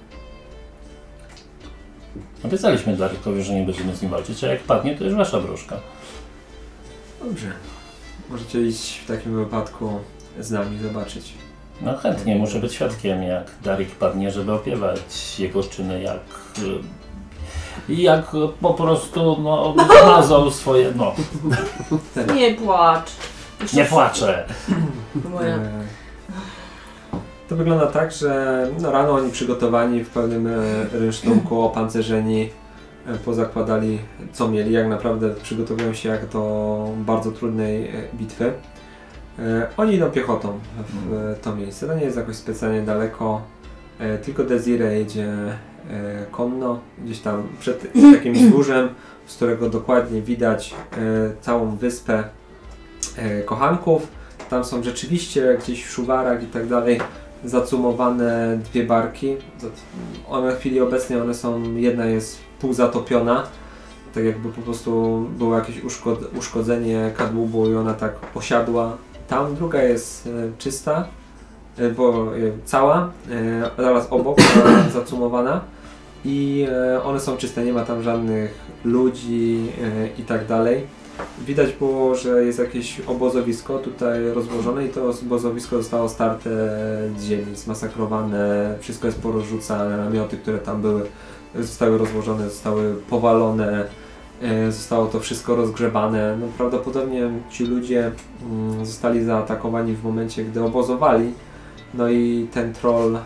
Obiecaliśmy Darikowi, że nie będziemy z nim walczyć, a jak padnie, to już wasza wróżka. Dobrze. Możecie iść w takim wypadku z nami zobaczyć. No chętnie, muszę być świadkiem, jak Darik padnie, żeby opiewać jego czyny, jak... y, I jak po prostu no, zmazał swoje, no, Nie płacz. nie płaczę. Moja. E, To wygląda tak, że no rano oni przygotowani w pełnym e, rynsztunku, opancerzeni, e, pozakładali co mieli. Jak naprawdę przygotowują się jak do bardzo trudnej e, bitwy. E, Oni idą piechotą w e, to miejsce. To nie jest jakoś specjalnie daleko, e, tylko Desiree jedzie e, konno, gdzieś tam przed takim wzgórzem, z którego dokładnie widać e, całą wyspę e, kochanków. Tam są rzeczywiście gdzieś w szuwarach i tak dalej zacumowane dwie barki. One w chwili obecnej one są, jedna jest półzatopiona, tak jakby po prostu było jakieś uszkod uszkodzenie kadłubu i ona tak osiadła tam. Druga jest e, czysta, e, bo e, cała, e, zaraz obok, e, zacumowana i e, one są czyste, nie ma tam żadnych ludzi e, i tak dalej. Widać było, że jest jakieś obozowisko tutaj rozłożone i to obozowisko zostało starte z ziemi, zmasakrowane, wszystko jest porozrzucane, namioty, które tam były, zostały rozłożone, zostały powalone, e, zostało to wszystko rozgrzebane. No, prawdopodobnie ci ludzie mm, zostali zaatakowani w momencie, gdy obozowali, no i ten troll e,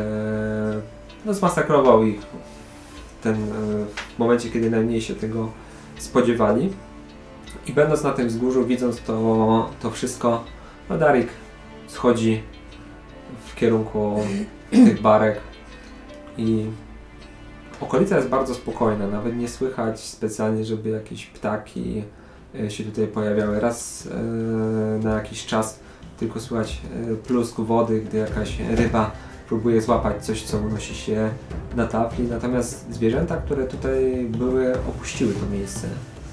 no, zmasakrował ich ten, e, w momencie, kiedy najmniej się tego spodziewali. I będąc na tym wzgórzu, widząc to, to wszystko, no Darik schodzi w kierunku tych barek i okolica jest bardzo spokojna, nawet nie słychać specjalnie, żeby jakieś ptaki się tutaj pojawiały. Raz e, na jakiś czas tylko słychać plusk wody, gdy jakaś ryba próbuje złapać coś, co unosi się na tafli. Natomiast zwierzęta, które tutaj były, opuściły to miejsce.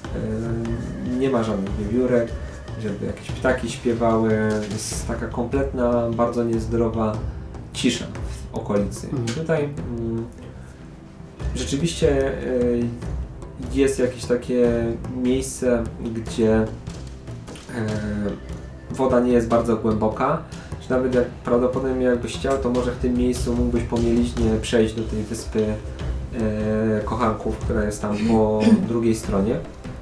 Nie ma żadnych wiewiórek, żeby jakieś ptaki śpiewały. Jest taka kompletna, bardzo niezdrowa cisza w okolicy. Mhm. Tutaj mm, rzeczywiście y, jest jakieś takie miejsce, gdzie y, woda nie jest bardzo głęboka. Że nawet jak prawdopodobnie jakbyś chciał, to może w tym miejscu mógłbyś pomieliźnie przejść do tej wyspy y, kochanków, która jest tam po drugiej stronie.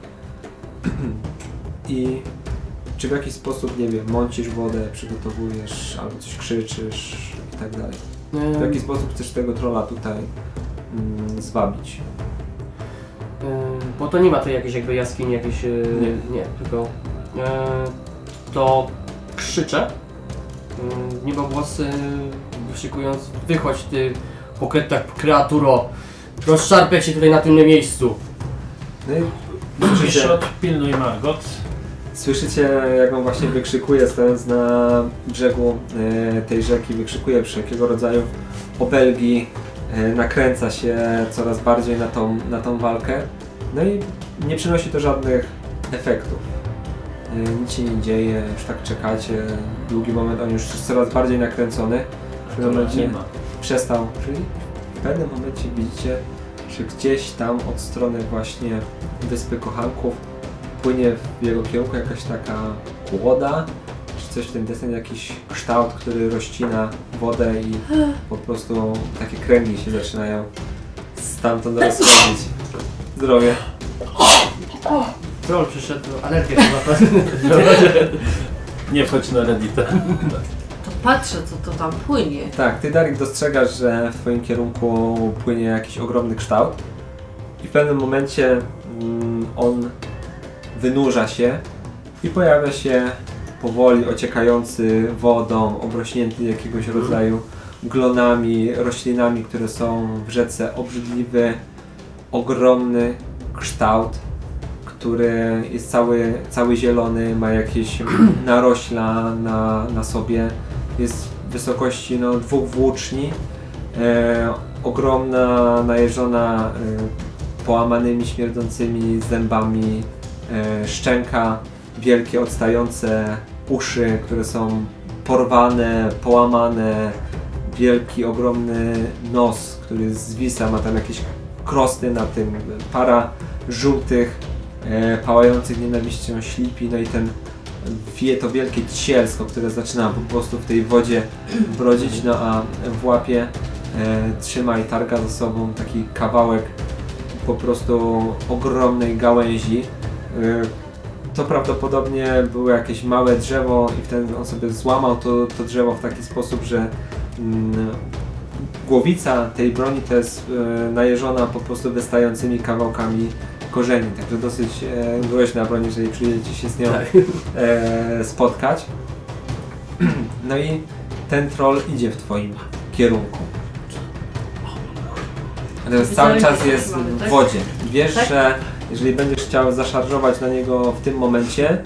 I czy w jakiś sposób, nie wiem, mącisz wodę, przygotowujesz, albo coś krzyczysz i tak dalej. W jaki sposób chcesz tego trolla tutaj mm, zwabić? Yy, bo to nie ma tutaj jakiejś jakby jaskini, jakieś... Yy, Nie. nie, tylko... Yy, to krzyczę. Yy, niebogłosy wyszykując, wychodź ty pokryta kreaturo. Rozszarpię się tutaj na tym miejscu. No i Słyszycie? słyszycie, Pilnuj Margot. słyszycie, jak on właśnie wykrzykuje, stojąc na brzegu e, tej rzeki, wykrzykuje wszelkiego rodzaju obelgi, e, nakręca się coraz bardziej na tą, na tą walkę. No i nie przynosi to żadnych efektów. E, nic się nie dzieje, już tak czekacie długi moment, on już jest coraz bardziej nakręcony. W pewnym momencie Nie ma. przestał, czyli w pewnym momencie widzicie, że gdzieś tam od strony właśnie Wyspy Kochanków płynie w jego kierunku jakaś taka kłoda, czy coś w ten desen, jakiś kształt, który rozcina wodę i po prostu takie kręgi się zaczynają stamtąd rozchodzić. Zdrowie. Troll przyszedł, alergię chyba. Nie wchodź na Reddita. To patrzę, co to tam płynie. Tak, ty Darik dostrzegasz, że w twoim kierunku płynie jakiś ogromny kształt i w pewnym momencie mm, on wynurza się i pojawia się powoli ociekający wodą, obrośnięty jakiegoś rodzaju glonami, roślinami, które są w rzece, obrzydliwy, ogromny kształt, który jest cały, cały zielony, ma jakieś narośla na, na sobie, jest w wysokości no, dwóch włóczni, e, ogromna, najeżona e, połamanymi, śmierdzącymi zębami, e, szczęka, wielkie odstające uszy, które są porwane, połamane, wielki, ogromny nos, który zwisa, ma tam jakieś krosty na tym, para żółtych, e, pałających nienawiścią ślipi, no i ten wie to wielkie cielsko, które zaczyna po prostu w tej wodzie brodzić, no a w łapie e, trzyma i targa za sobą taki kawałek po prostu ogromnej gałęzi. Yy, To prawdopodobnie było jakieś małe drzewo i wtedy on sobie złamał to, to drzewo w taki sposób, że mm, głowica tej broni to jest e, najeżona po prostu wystającymi kawałkami korzeni, także dosyć e, groźna broń, jeżeli przyjedziecie się z nią Tak. e, spotkać. No i ten troll idzie w twoim kierunku. Natomiast cały czas jest w wodzie. Wiesz, Tak? że jeżeli będziesz chciał zaszarżować na niego w tym momencie,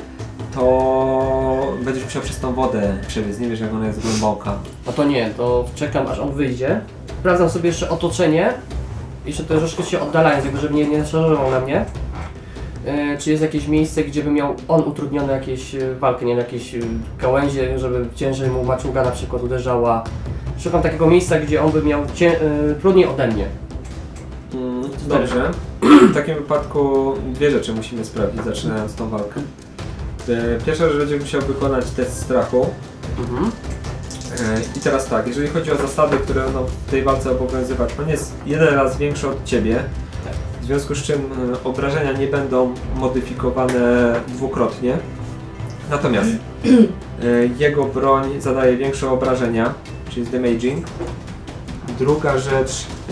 to będziesz musiał przez tą wodę przebiec. Nie wiesz, jak ona jest głęboka. No to nie, to czekam aż on wyjdzie. Sprawdzam sobie jeszcze otoczenie. Jeszcze troszeczkę się oddalając, jakby żeby nie, nie szarżował na mnie. E, czy jest jakieś miejsce, gdzie by miał on utrudnione jakieś e, walkę, nie wiem, jakieś e, gałęzie, żeby ciężej mu maczuga na przykład uderzała. Szukam takiego miejsca, gdzie on by miał cię, e, trudniej ode mnie. Mm, dobrze. W takim wypadku dwie rzeczy musimy sprawdzić, zaczynając tą walkę. E, Pierwsza rzecz, będzie musiał wykonać test strachu. Mhm. E, I teraz tak, jeżeli chodzi o zasady, które będą w tej walce obowiązywać, on jest jeden raz większy od Ciebie, w związku z czym e, obrażenia nie będą modyfikowane dwukrotnie. Natomiast e, jego broń zadaje większe obrażenia, czyli jest damaging. Druga rzecz, e,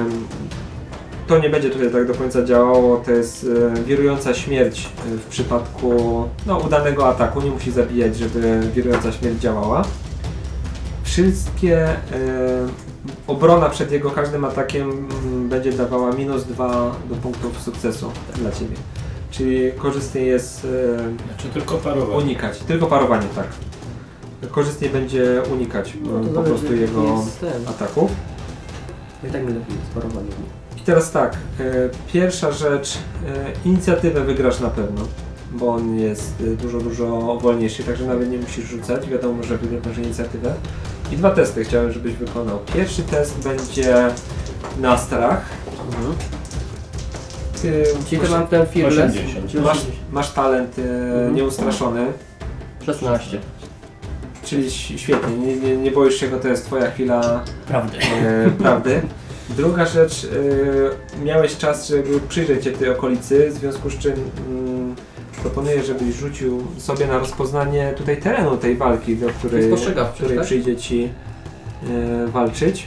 to nie będzie tutaj tak do końca działało, to jest e, wirująca śmierć w przypadku no, udanego ataku, nie musi zabijać, żeby wirująca śmierć działała. Wszystkie e, obrona przed jego każdym atakiem m, będzie dawała minus dwa do punktów sukcesu dla Ciebie. Czyli korzystnie jest e, Czy tylko parowanie? unikać, tylko parowanie, tak. Korzystnie będzie unikać No to m, po zależy, prostu jaki jego jest ten. ataków. I tak mi lepiej jest parowanie. I teraz tak, e, pierwsza rzecz, e, inicjatywę wygrasz na pewno, bo on jest e, dużo, dużo wolniejszy, także nawet nie musisz rzucać, wiadomo, że wygrasz inicjatywę. I dwa testy chciałem, żebyś wykonał. Pierwszy test będzie na strach. Mhm. Ty Czyli to mam ten fearless. osiemdziesiąt. Czyli masz, masz talent e, Mhm. nieustraszony, szesnaście. czyli ś- świetnie, nie, nie, nie boisz się go, to jest twoja chwila Prawdy. e, prawdy. Druga rzecz, e, miałeś czas, żeby przyjrzeć się w tej okolicy, w związku z czym mm, proponuję, żebyś rzucił sobie na rozpoznanie tutaj terenu tej walki, do której, Spostrzegawczość, której tak? przyjdzie ci e, walczyć.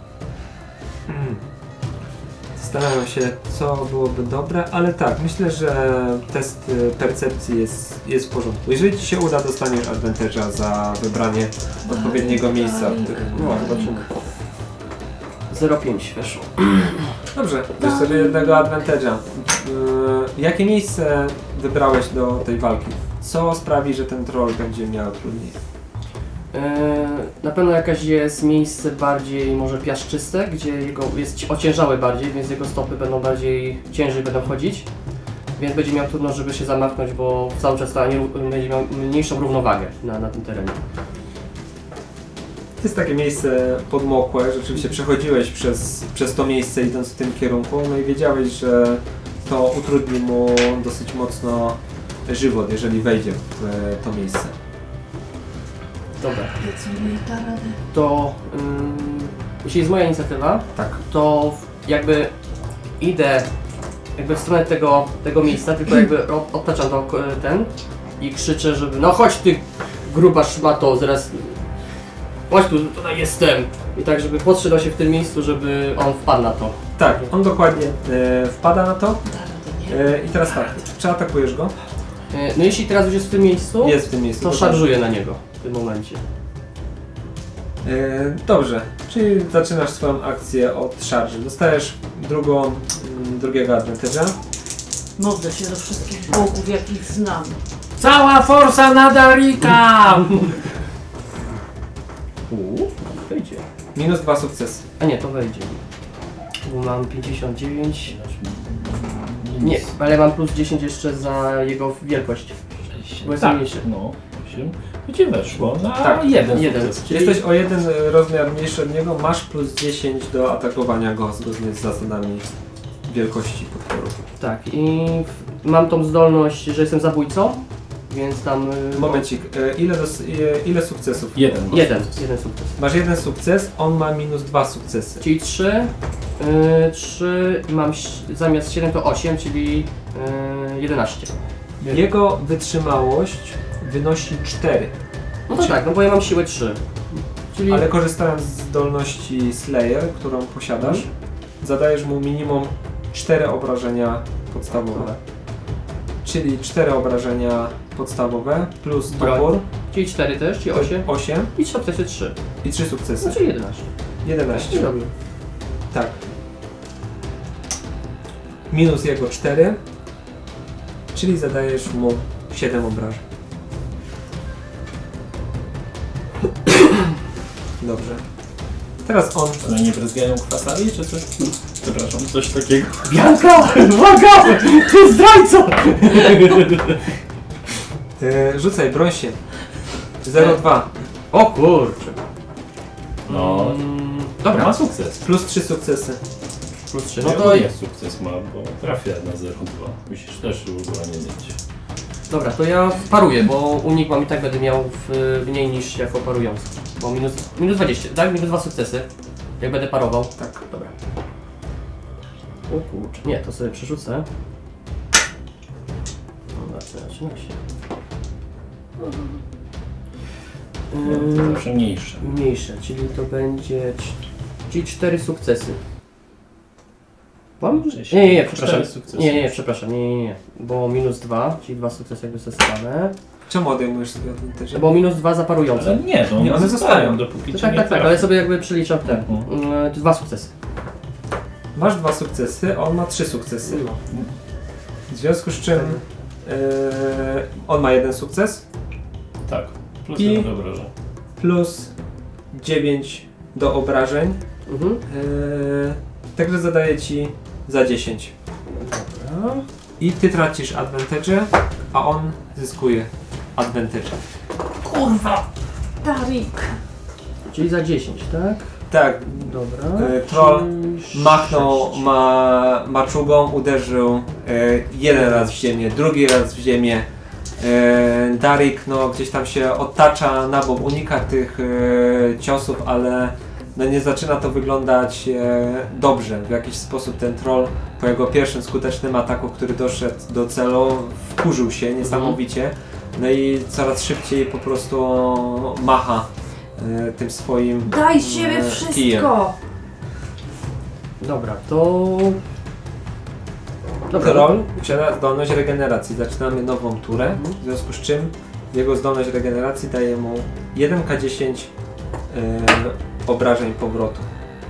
Zastanawiam się, co byłoby dobre, ale tak, myślę, że test e, percepcji jest, jest w porządku. Jeżeli ci się uda, dostaniesz advantage'a za wybranie odpowiedniego miejsca, w którym No, zobaczymy. zero przecinek pięć weszło. Dobrze, weź sobie jednego advantage'a. Yy, jakie miejsce wybrałeś do tej walki? Co sprawi, że ten troll będzie miał trudniej? Eee, na pewno jakaś jest miejsce bardziej może piaszczyste, gdzie jego jest ci- ociężałe bardziej, więc jego stopy będą bardziej ciężej będą chodzić. Więc będzie miał trudno, żeby się zamachnąć, bo cały czas ta nie, będzie miał mniejszą równowagę na, na tym terenie. To jest takie miejsce podmokłe, rzeczywiście przechodziłeś przez, przez to miejsce idąc w tym kierunku, no i wiedziałeś, że to utrudni mu dosyć mocno żywot, jeżeli wejdzie w e, to miejsce. Dobra, Co mi da radę? to ym, jeśli jest moja inicjatywa, Tak. to jakby idę jakby w stronę tego, tego miejsca, tylko jakby o- otaczam to e, ten i krzyczę, żeby no chodź ty gruba szmato, zaraz chodź tu, tutaj jestem. I tak, żeby podszedł się w tym miejscu, żeby on wpadł na to. Tak, on dokładnie e, wpada na to Da radę, nie? e, i teraz tak, czy atakujesz go? E, No jeśli teraz już jest w tym miejscu, Jest w tym miejscu. to dokładnie. szarżuję na niego w tym momencie. E, dobrze, czyli zaczynasz swoją akcję od szarży. Dostajesz drugą, mm, drugiego advantage'a. Modlę się do wszystkich bogów, jakich znam. Cała forsa na Darika! Uuu, wejdzie. Minus dwa sukcesy. A nie, to wejdzie. Bo mam pięćdziesiąt dziewięć. Nie, ale mam plus dziesięć jeszcze za jego wielkość. Bo jest Tak, mniejszy. no, osiem. Gdzie weszło? Na Tak, jeden. jeden. sukces. Czyli- Jesteś o jeden rozmiar mniejszy od niego, masz plus dziesięć do atakowania go zgodnie z zasadami wielkości potworów. Tak, i w- mam tą zdolność, że jestem zabójcą, więc tam... y, Momencik, e, ile, dos, e, ile sukcesów? Jeden. Jeden, jeden sukces. Masz jeden sukces, on ma minus dwa sukcesy. Czyli trzy, Yy, trzy, mam ś- zamiast siedem to osiem, czyli yy, jedenaście. Jego wytrzymałość wynosi cztery, No to tak, no bo ja mam siłę trzy. Czyli ale korzystając z zdolności Slayer, którą posiadasz, Mhm. zadajesz mu minimum cztery obrażenia podstawowe. Czyli cztery obrażenia podstawowe plus Broń. topór, czyli cztery też, czyli osiem. osiem I trzy sukcesy trzy. i trzy sukcesy. No czyli jedenaście. jedenaście. Nie robię. Tak. Minus jego cztery, czyli zadajesz mu siedem obrażeń. Dobrze. Teraz on. One nie bryzgają kwasami, czy coś? Przepraszam, coś takiego. Bianka! Uwaga! Ty zdrajco! E, rzucaj, broń się. zero dwa. O kurczę. No, Mm, dobra, dobra, ma sukces. Plus trzy sukcesy. plus trzy. No No to to jest sukces ma, bo trafia na zero dwa. Musisz też ubronie mieć. dobra, to ja paruję, bo unik mam i tak będę miał w, mniej niż jako parujący. Bo minus, minus dwadzieścia, tak? Minus dwa sukcesy. Jak będę parował. Tak. Dobra. O kurczę. Nie, to sobie przerzucę. No zaczyna się. No, to Yy, zawsze mniejsze. mniejsze, czyli to będzie... cz- Czyli cztery sukcesy. Mam? Sześć. Nie, nie, nie, przepraszam. Cztery sukcesy. Nie, nie, nie, przepraszam, nie, nie, nie. Bo minus dwa, czyli dwa sukcesy jakby sobie stanę. Czemu odejmujesz sobie advantage? Bo minus dwa za parujące. Ale nie, to Nie, one zostają. dopóki To cię tak, nie tak, tak, trafi. ale sobie jakby przeliczam te. Mhm. Mm, Dwa sukcesy. Masz dwa sukcesy, a on ma trzy sukcesy. W związku z czym e, on ma jeden sukces Tak, plus I- jeden do obrażeń. plus dziewięć do obrażeń. Mhm. E, także zadaję ci za dziesięć. Dobra. I ty tracisz advantage, a on zyskuje advantage. Kurwa! Darik! Czyli za dziesięć, tak? Tak, Dobra. E, troll czyli machnął sześć. ma, maczugą, uderzył e, jeden raz w ziemię, drugi raz w ziemię. E, Darik no, gdzieś tam się otacza na bok, unika tych e, ciosów, ale no, nie zaczyna to wyglądać e, dobrze. W jakiś sposób ten troll po jego pierwszym skutecznym ataku, który doszedł do celu, wkurzył się niesamowicie. No i coraz szybciej po prostu macha e, tym swoim Daj z siebie e, wszystko! kijem. Dobra, to... Dobra, Troll posiada zdolność regeneracji. Zaczynamy nową turę, Mhm. w związku z czym jego zdolność regeneracji daje mu jeden K dziesięć e, obrażeń powrotu.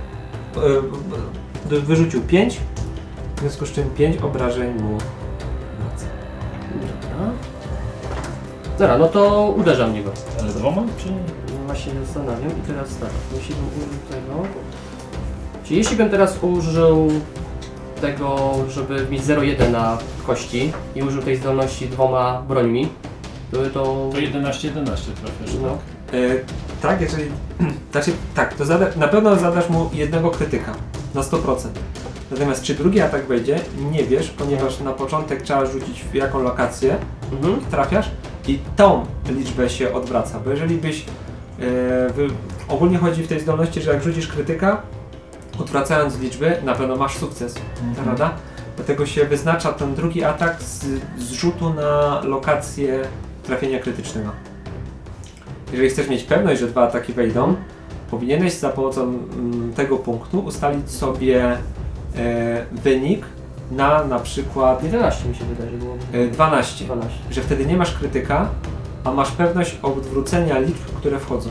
E, wyrzucił pięć, w związku z czym pięć obrażeń mu wraca. Dobra. Dobra, no to uderzam w niego. Ale dwoma, czy nie? No właśnie się zastanawiam i teraz tak, jeśli bym użył tego... Czyli jeśli bym teraz użył tego, żeby mieć zero jeden na kości i użył tej zdolności dwoma brońmi, to... to... To jedenaście jedenaście trafiasz, No. tak? E, tak, jeżeli... Znaczy, tak, to zada, na pewno zadasz mu jednego krytyka, na sto procent. Natomiast czy drugi atak wejdzie, nie wiesz, ponieważ na początek trzeba rzucić w jaką lokację Mhm. trafiasz i tą liczbę się odwraca, bo jeżeli byś e, wy, ogólnie chodzi w tej zdolności, że jak rzucisz krytyka, odwracając liczby, na pewno masz sukces, Mhm. prawda? Dlatego się wyznacza ten drugi atak z, z rzutu na lokację trafienia krytycznego. Jeżeli chcesz mieć pewność, że dwa ataki wejdą, powinieneś za pomocą mm, tego punktu ustalić sobie e, wynik na na przykład jedenaście mi się wydaje, że było. e, dwanaście. dwanaście. Że wtedy nie masz krytyka, a masz pewność odwrócenia liczb, które wchodzą.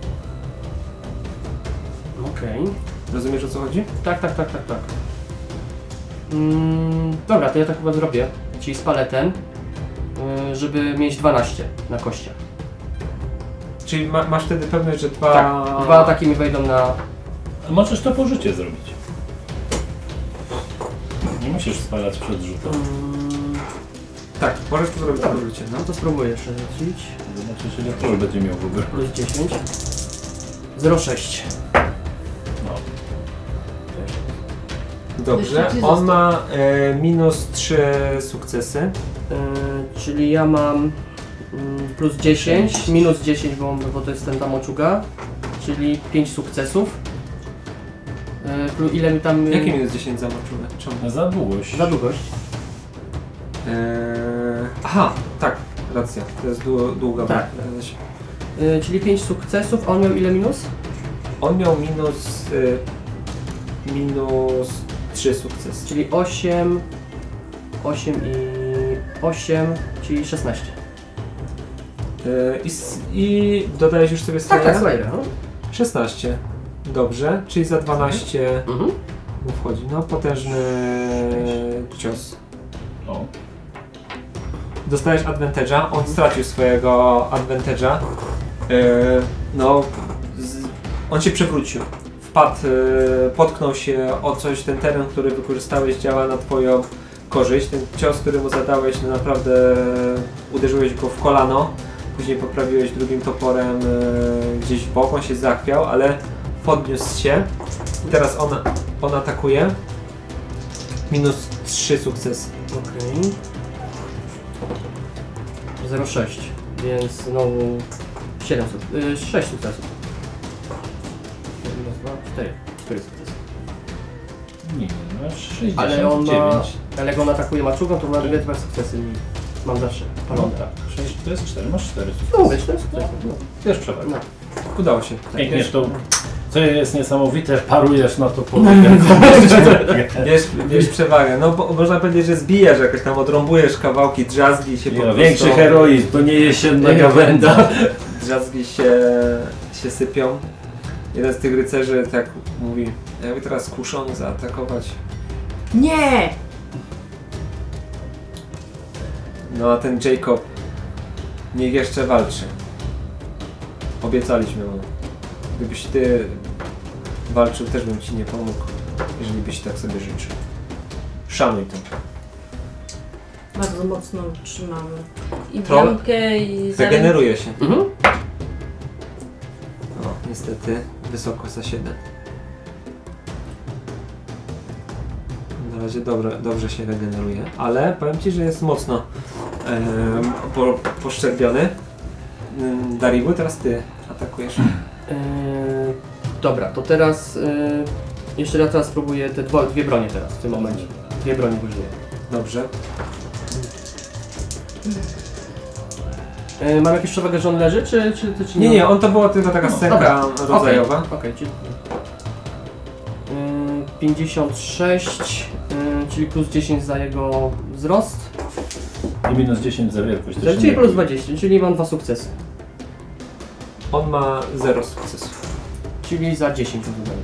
Okej. Rozumiesz, o co chodzi? Tak, tak, tak, tak, tak. Mm, dobra, to ja tak chyba zrobię. Czyli spalę ten, yy, żeby mieć dwanaście na kościach. Czyli ma, masz wtedy pewność, że dwa... Tak, dwa ataki mi wejdą na... A możesz to po rzucie zrobić. Nie musisz spalać przed rzutem. Mm, Tak, możesz to zrobić Dobra. po rzucie, no. no to spróbuję jeszcze rzucić. Zobaczysz, ile troll będzie miał w ogóle. Plus dziesięć. zero sześć. No. Dobrze, Jeszcze ci on został. ma e, minus trzy sukcesy. Yy, czyli ja mam mm, plus dziesięć, minus dziesięć, bo, bo to jest ten ta moczuga, czyli pięć sukcesów. Yy, E, plu- ile mi tam... Jaki minus dziesięć za maczugę? Czemu? Za długość. Za długość. Eee, aha, tak, racja. To jest dłu- długa. Tak. Zgadza się. E, czyli pięć sukcesów, a on miał ile minus? On miał minus... Y, minus trzy sukcesy. Czyli osiem, osiem i osiem, czyli szesnaście. Eee, i, s- I dodajesz już sobie Tak, swoje? tak, Slayer, no. szesnaście. Dobrze, czyli za dwanaście Mhm. mu wchodzi. No, potężny cios. O. Dostajesz advantage'a, on stracił swojego advantage'a. Yy, no, z, on się przewrócił. Wpadł, yy, potknął się o coś, ten teren, który wykorzystałeś, działa na twoją korzyść. Ten cios, który mu zadałeś, no naprawdę uderzyłeś go w kolano. Później poprawiłeś drugim toporem yy, gdzieś w bok, on się zachwiał, ale podniósł się. I teraz on, on atakuje. Minus trzy sukcesy. Okej. zero przecinek sześć, więc znowu siedem suk- y, sześć sukcesów. jeden, dwa, cztery. cztery sukcesy. Nie, no sześćdziesiąt Ale on ma... dziewięć. Ale jak on atakuje maczugą, to ma dwie dwa sukcesy i mam zawsze No palące. tak, sześć, to jest cztery, masz cztery No sukcesy. mówię, cztery sukcesy. No. Też przewagę. No. Udało się. Pięknie Wiesz, to, co jest niesamowite, parujesz na to pole. Wiesz, wiesz przewagę. No bo można powiedzieć, że zbijasz jakoś tam, odrąbujesz kawałki, drzazgi się po prostu... Większy heroizm, to nie jesienna Nie, gawenda. Drzazgi się, się sypią. Jeden z tych rycerzy tak mówi, jakby teraz kuszony zaatakować. Nie! No a ten Jacob niech jeszcze walczy. Obiecaliśmy mu. Gdybyś ty walczył, też bym ci nie pomógł, jeżeli byś tak sobie życzył. Szanuj to. Bardzo mocno trzymamy. I Troll bramkę i za Regeneruje się. Mhm. O, niestety wysoko za siedem. Na razie dobrze, dobrze się regeneruje, ale powiem ci, że jest mocno em, po, poszczerbiony. Ym, Daribu, teraz ty atakujesz. Eee, dobra, to teraz eee, jeszcze raz teraz spróbuję te dwo, dwie bronie teraz w tym momencie. Dwie broni użyję. Dobrze. Eee, mam jakieś przewagę, że on leży, czy, czy, czy, czy Nie, nie, on to była tylko taka No, scenka dobra. rodzajowa. Okej, okay, czyli... Eee, pięćdziesiąt sześć, eee, czyli plus dziesięć za jego wzrost. I minus dziesięć za wielkość. też Czyli nie plus bój. dwadzieścia, czyli mam dwa sukcesy. On ma zero sukcesów. Czyli za dziesięć uzupełnię.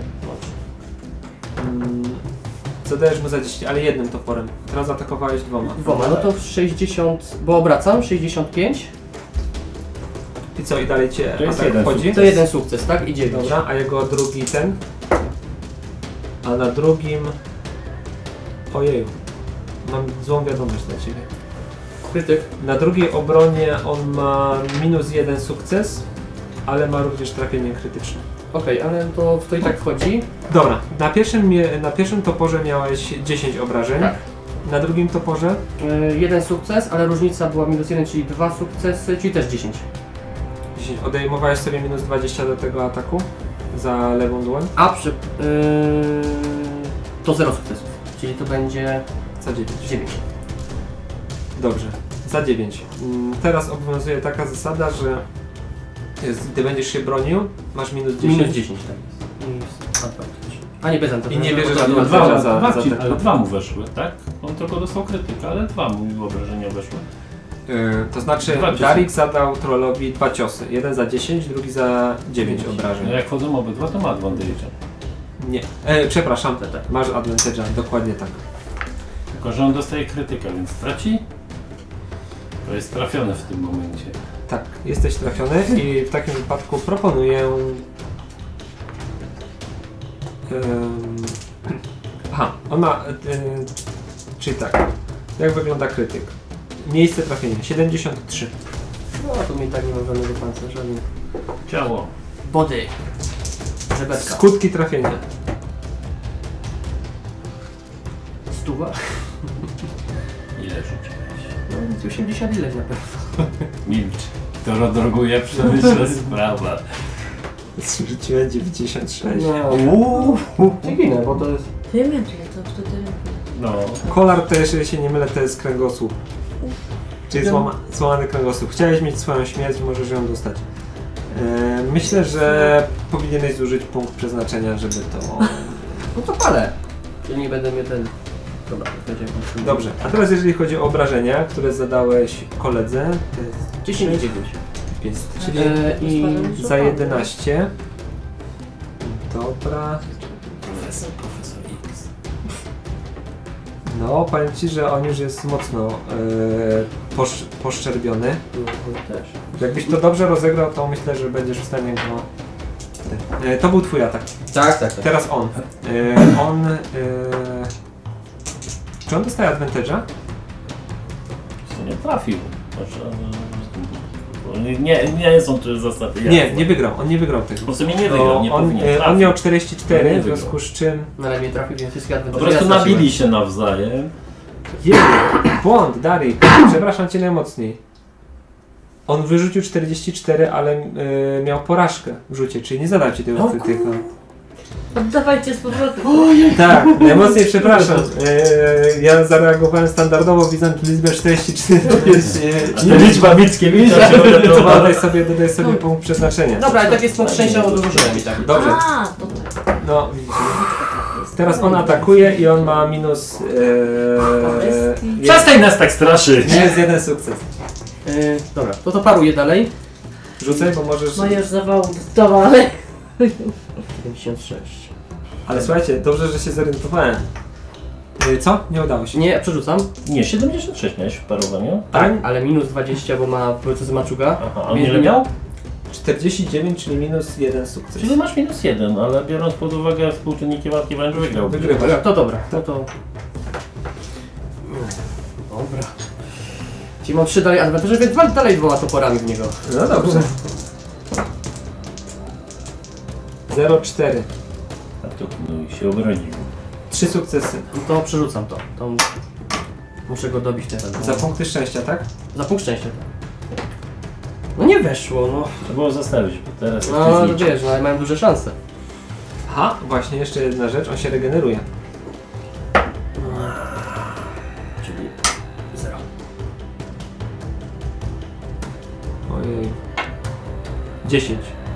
Mm, Zadajesz mu za dziesięć, ale jednym toporem. Teraz atakowałeś dwoma. Dwoma, no to sześćdziesiąt, bo obracam, sześćdziesiąt pięć. I co, i dalej cię To jest atak jeden wchodzi? To jeden sukces, tak? I dziewięć. Dobra, a jego drugi ten? A na drugim... Ojeju. Mam złą wiadomość dla ciebie. Krytyk. Na drugiej obronie on ma minus jeden sukces, ale ma również trafienie krytyczne. Okej, ale to, to i tak wchodzi. Dobra, na pierwszym, mie- na pierwszym toporze miałeś dziesięć obrażeń. Tak. Na drugim toporze Yy, jeden sukces, ale różnica była minus jeden, czyli dwa sukcesy, czyli też dziesięć. dziesięć. Odejmowałeś sobie minus dwadzieścia do tego ataku za lewą dłoń. A przy... Yy, to zero sukcesów, czyli to będzie Za dziewięć. dziewięć. Dobrze, za dziewięć. Mm, Teraz obowiązuje taka zasada, że jest, gdy będziesz się bronił, masz minus dziesięć. Minus dziesięć, tak jest. I advantage. A nie bez advantage. I nie bierzesz Bo to- advantage'a. Dwa, za- dwa, za ci, ten ale top. dwa mu weszły, tak? On tylko dostał krytykę, ale dwa mu obrażenia weszły. Yy, to znaczy Dwa ciosy. Darik zadał trollowi dwa ciosy. Jeden za dziesięć, drugi za dziewięć obrażeń. No jak wchodzą obydwa, to ma advantage. Nie, e, przepraszam, Tak, tak. masz advantage'a, dokładnie tak. Tylko, że on dostaje krytykę, więc traci. To jest trafione w tym momencie. Tak, jesteś trafiony i w takim wypadku proponuję... Ym, aha, on ma... Yy, czyli tak, jak wygląda krytyk? Miejsce trafienia, siedemdziesiąt trzy. No to mi tak nie mam żadnego pancerza, żadnych... Ciało. Body. Żeberka. Skutki trafienia. Stuwa. Ile rzuciłeś? No więc osiemdziesiąt ileś na pewno. Milcz. To rodroguje przemyśle sprawa. Zrzuciłem dziewięćdziesiąt sześć. No, Uuu. nie ginę, bo to jest... Tyle, to wtedy... No. Kolar to, jeżeli się nie mylę, to jest kręgosłup. Czyli złama, złamany kręgosłup. Chciałeś mieć swoją śmierć, możesz ją dostać. E, myślę, że powinieneś zużyć punkt przeznaczenia, żeby to... No to palę. Czyli nie będę miał ten... Dobra, będzie jakoś... Dobrze, a teraz jeżeli chodzi o obrażenia, które zadałeś koledze, to jest dziesięć dziewięć. jest, czyli E, I... za jedenaście. Dobra. Profesor, profesor X. No, powiem Ci, że on już jest mocno e, posz, poszczerbiony. No, też. Jakbyś to dobrze rozegrał, to myślę, że będziesz w stanie go... E, to był Twój atak. Tak, tak, tak. Teraz on. E, on... E, czy on dostaje advantage'a? To nie trafił. Może, nie, nie są tu zasady. Nie, nie wygrał. On nie wygrał tego. Po sumie nie wygrał, nie on, powinien e, on trafić. miał czterdzieści cztery, Nie w związku z czym... No ale mnie trafił, więc wszystkie Po adwentury prostu nabili się nawzajem. Jej, błąd, Darik. Przepraszam Cię najmocniej. On wyrzucił czterdzieści cztery, ale e, miał porażkę w rzucie, czyli nie zadał Ci tego O krytyka. Oddawajcie z powrotem. Tak, najmocniej przepraszam. E, ja zareagowałem standardowo, widząc liczbę czterdzieści cztery. A ta liczba Mickiewicza się uratowała. Dodaj sobie, dodaj sobie punkt przeznaczenia. Dobra, ale tak jest punkt szczęścia, odłożyłem i tak. Dobrze. A, to tak. No, widzicie. Teraz on atakuje i on ma minus... E, jest, Przestań nas tak straszyć! jest jeden sukces. Yy, dobra, to to paruję dalej. Rzucaj, bo możesz... No już zawału dostała, ale... siedemdziesiąt sześć. Ale słuchajcie, dobrze, że się zorientowałem. E, co? Nie udało się. Nie, przerzucam. Nie, siedemdziesiąt sześć miałeś w parowaniu? Tak, ale minus dwadzieścia, bo ma proces maczuga. Aha, a Więc ile miał? czterdzieści dziewięć, czyli minus jeden sukces. Czyli masz minus jeden, ale biorąc pod uwagę współczynniki walki wręcz wygrał. Wygrywa. Dobra, to dobra, to to... Dobra. Czyli mam trzy dalej adwenturze, więc wal dalej dwoma toporami w niego. No dobrze. zero cztery. A to no, się obronił. Trzy sukcesy. No to przerzucam to. to muszę go dobić teraz. Za punkty szczęścia, tak? Za punkt szczęścia, tak. No nie weszło, no. To było zostawić, bo teraz No, no jest wiesz, no ale mają duże szanse. Aha, właśnie jeszcze jedna rzecz, on się regeneruje. Czyli zero. Ojej. dziesięć.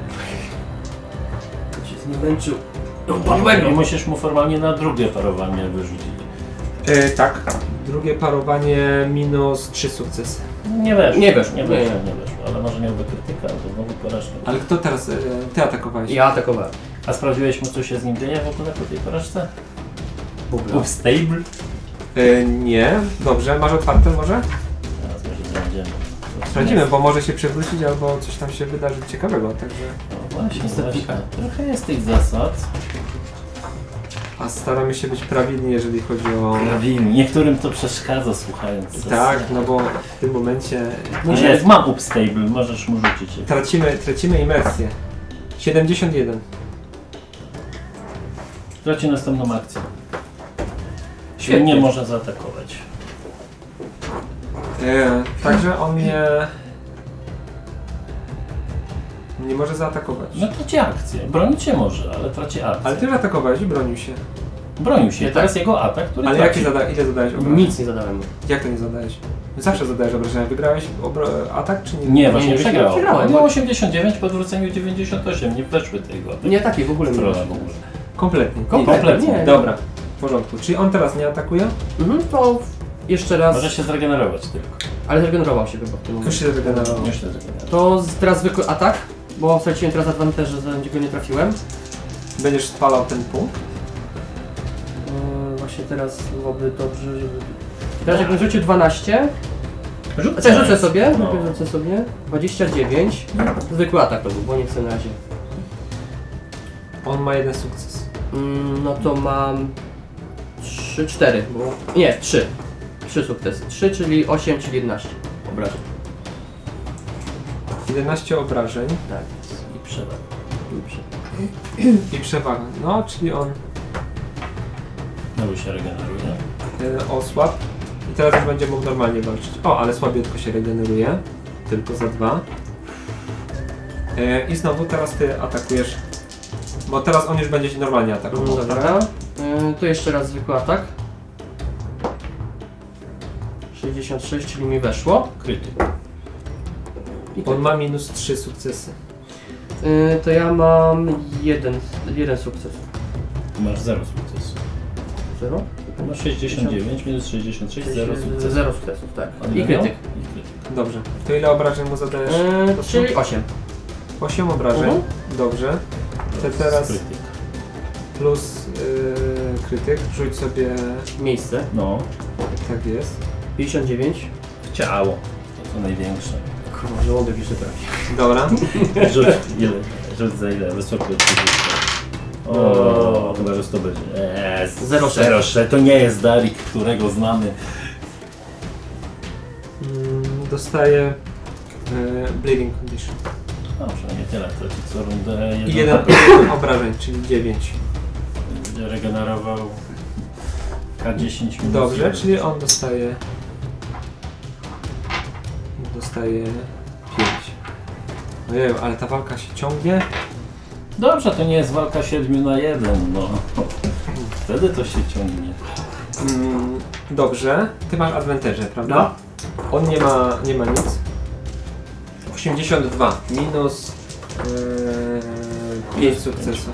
To się zmęczył. I musisz mu formalnie na drugie parowanie wyrzucić. E, tak. Drugie parowanie minus trzy sukcesy. Nie weszło. Nie weszło, Nie nie. weszło, nie weszło. Ale może miałby krytyka, to znowu porażka. Ale kto teraz? E, ty atakowałeś. Ja atakowałem. A sprawdziłeś mu, co się z nim dzieje w ogóle po tej porażce? Bubla. Upstable? E, nie. Dobrze, masz otwarte może? Teraz może będziemy. Sprawdzimy, bo może się przewrócić albo coś tam się wydarzy ciekawego, także... No właśnie, Niestety, właśnie. Trochę jest tych zasad. A staramy się być prawidłni, jeżeli chodzi o... Prawilnie. Niektórym to przeszkadza słuchając zasad. Tak, no bo w tym momencie No jest, mam upstable, możesz mu rzucić. tracimy, tracimy imersję. siedemdziesiąt jeden. Traci następną akcję. Świetnie. Nie może zaatakować. E, także on nie... Nie może zaatakować. No traci akcję. Bronić się może, ale traci akcję. Ale ty już atakowałeś i bronił się. Bronił się. Nie, Teraz tak. jego atak, który Ale traci. jakie zada ile zadałeś obrażeń? Nic nie zadałem mu. Jak to nie zadałeś? Zawsze zadajesz obrażenia. Wygrałeś obro- atak czy nie? Nie, właśnie Nie, przegrał. przegrałem. On miał osiemdziesiąt dziewięć, po odwróceniu dziewięćdziesiąt osiem. Nie weszły tego. Nie, takiej w ogóle nie Trolla weszło. w ogóle. Kompletnie. Kompletnie. Nie. Dobra, w porządku. Czyli on teraz nie atakuje? Mhm, to jeszcze raz. Może się zregenerować tylko. Ale zregenerował się chyba w tym Już momencie. się zregenerował. Już się zregenerować. To z, teraz zwykły atak, bo straciłem teraz advantage, że go nie trafiłem. Będziesz spalał ten punkt? Yy, właśnie teraz byłoby dobrze, żeby... Teraz jakbym rzucił dwanaście, Rzucę. co rzucę sobie, No. najpierw rzucę sobie, dwadzieścia dziewięć, zwykły atak to był, bo nie chcę na razie. On ma jeden sukces. Mm, no to mam trzy, cztery, bo... nie, trzy. trzy sukcesy. trzy, czyli osiem, czyli jedenaście obrażeń. jedenaście obrażeń Tak. I przewaga. Dobrze. i przewaga. No, czyli on Znowu się regeneruje. e, osłabł. I teraz już będzie mógł normalnie walczyć. O, ale słabiutko się regeneruje. Tylko za dwa. E, I znowu teraz ty atakujesz. Bo teraz on już będzie ci normalnie atakował. Dobra. prawda? Yy, to jeszcze raz zwykły atak. sześćdziesiąt sześć, czyli mi weszło. Krytyk. I On ma minus trzy sukcesy. Yy, to ja mam jeden, jeden sukces. Masz zero sukcesu. Zero? Masz sześćdziesiąt dziewięć minus sześćdziesiąt sześć, zero sukcesu. Zero sukcesów, tak. On I miał? krytyk. I krytyk. Dobrze. To ile obrażeń mu zadajesz? Yy, czyli osiem. osiem obrażeń. Mhm. Dobrze. To teraz Krytyk. plus yy, krytyk. Rzuć sobie. Miejsce. No, Tak jest. pięćdziesiąt dziewięć. w ciało. To co największe. Kurwa, żołądek jeszcze trafi. Dobra. Rzuć, ile, rzuć za ile? Wysokie oczywiście. O, chyba, że to będzie. Eee, Zero sześć. zero sześć. To nie jest Darik, którego znamy. Mm, dostaje yy, bleeding condition. Dobrze, nie tyle traci co rundę. I jeden jeden obrażeń, czyli dziewięć. Będzie regenerował K dziesięć minus Dobrze, jeden. czyli on dostaje. Dostaje pięć. Ojej, ale ta walka się ciągnie. Dobrze, to nie jest walka siedmiu na jeden, no. Wtedy to się ciągnie. Mm, dobrze, ty masz advantage, prawda? On nie ma, nie ma nic. osiemdziesiąt dwa minus yy, pięć sukcesów.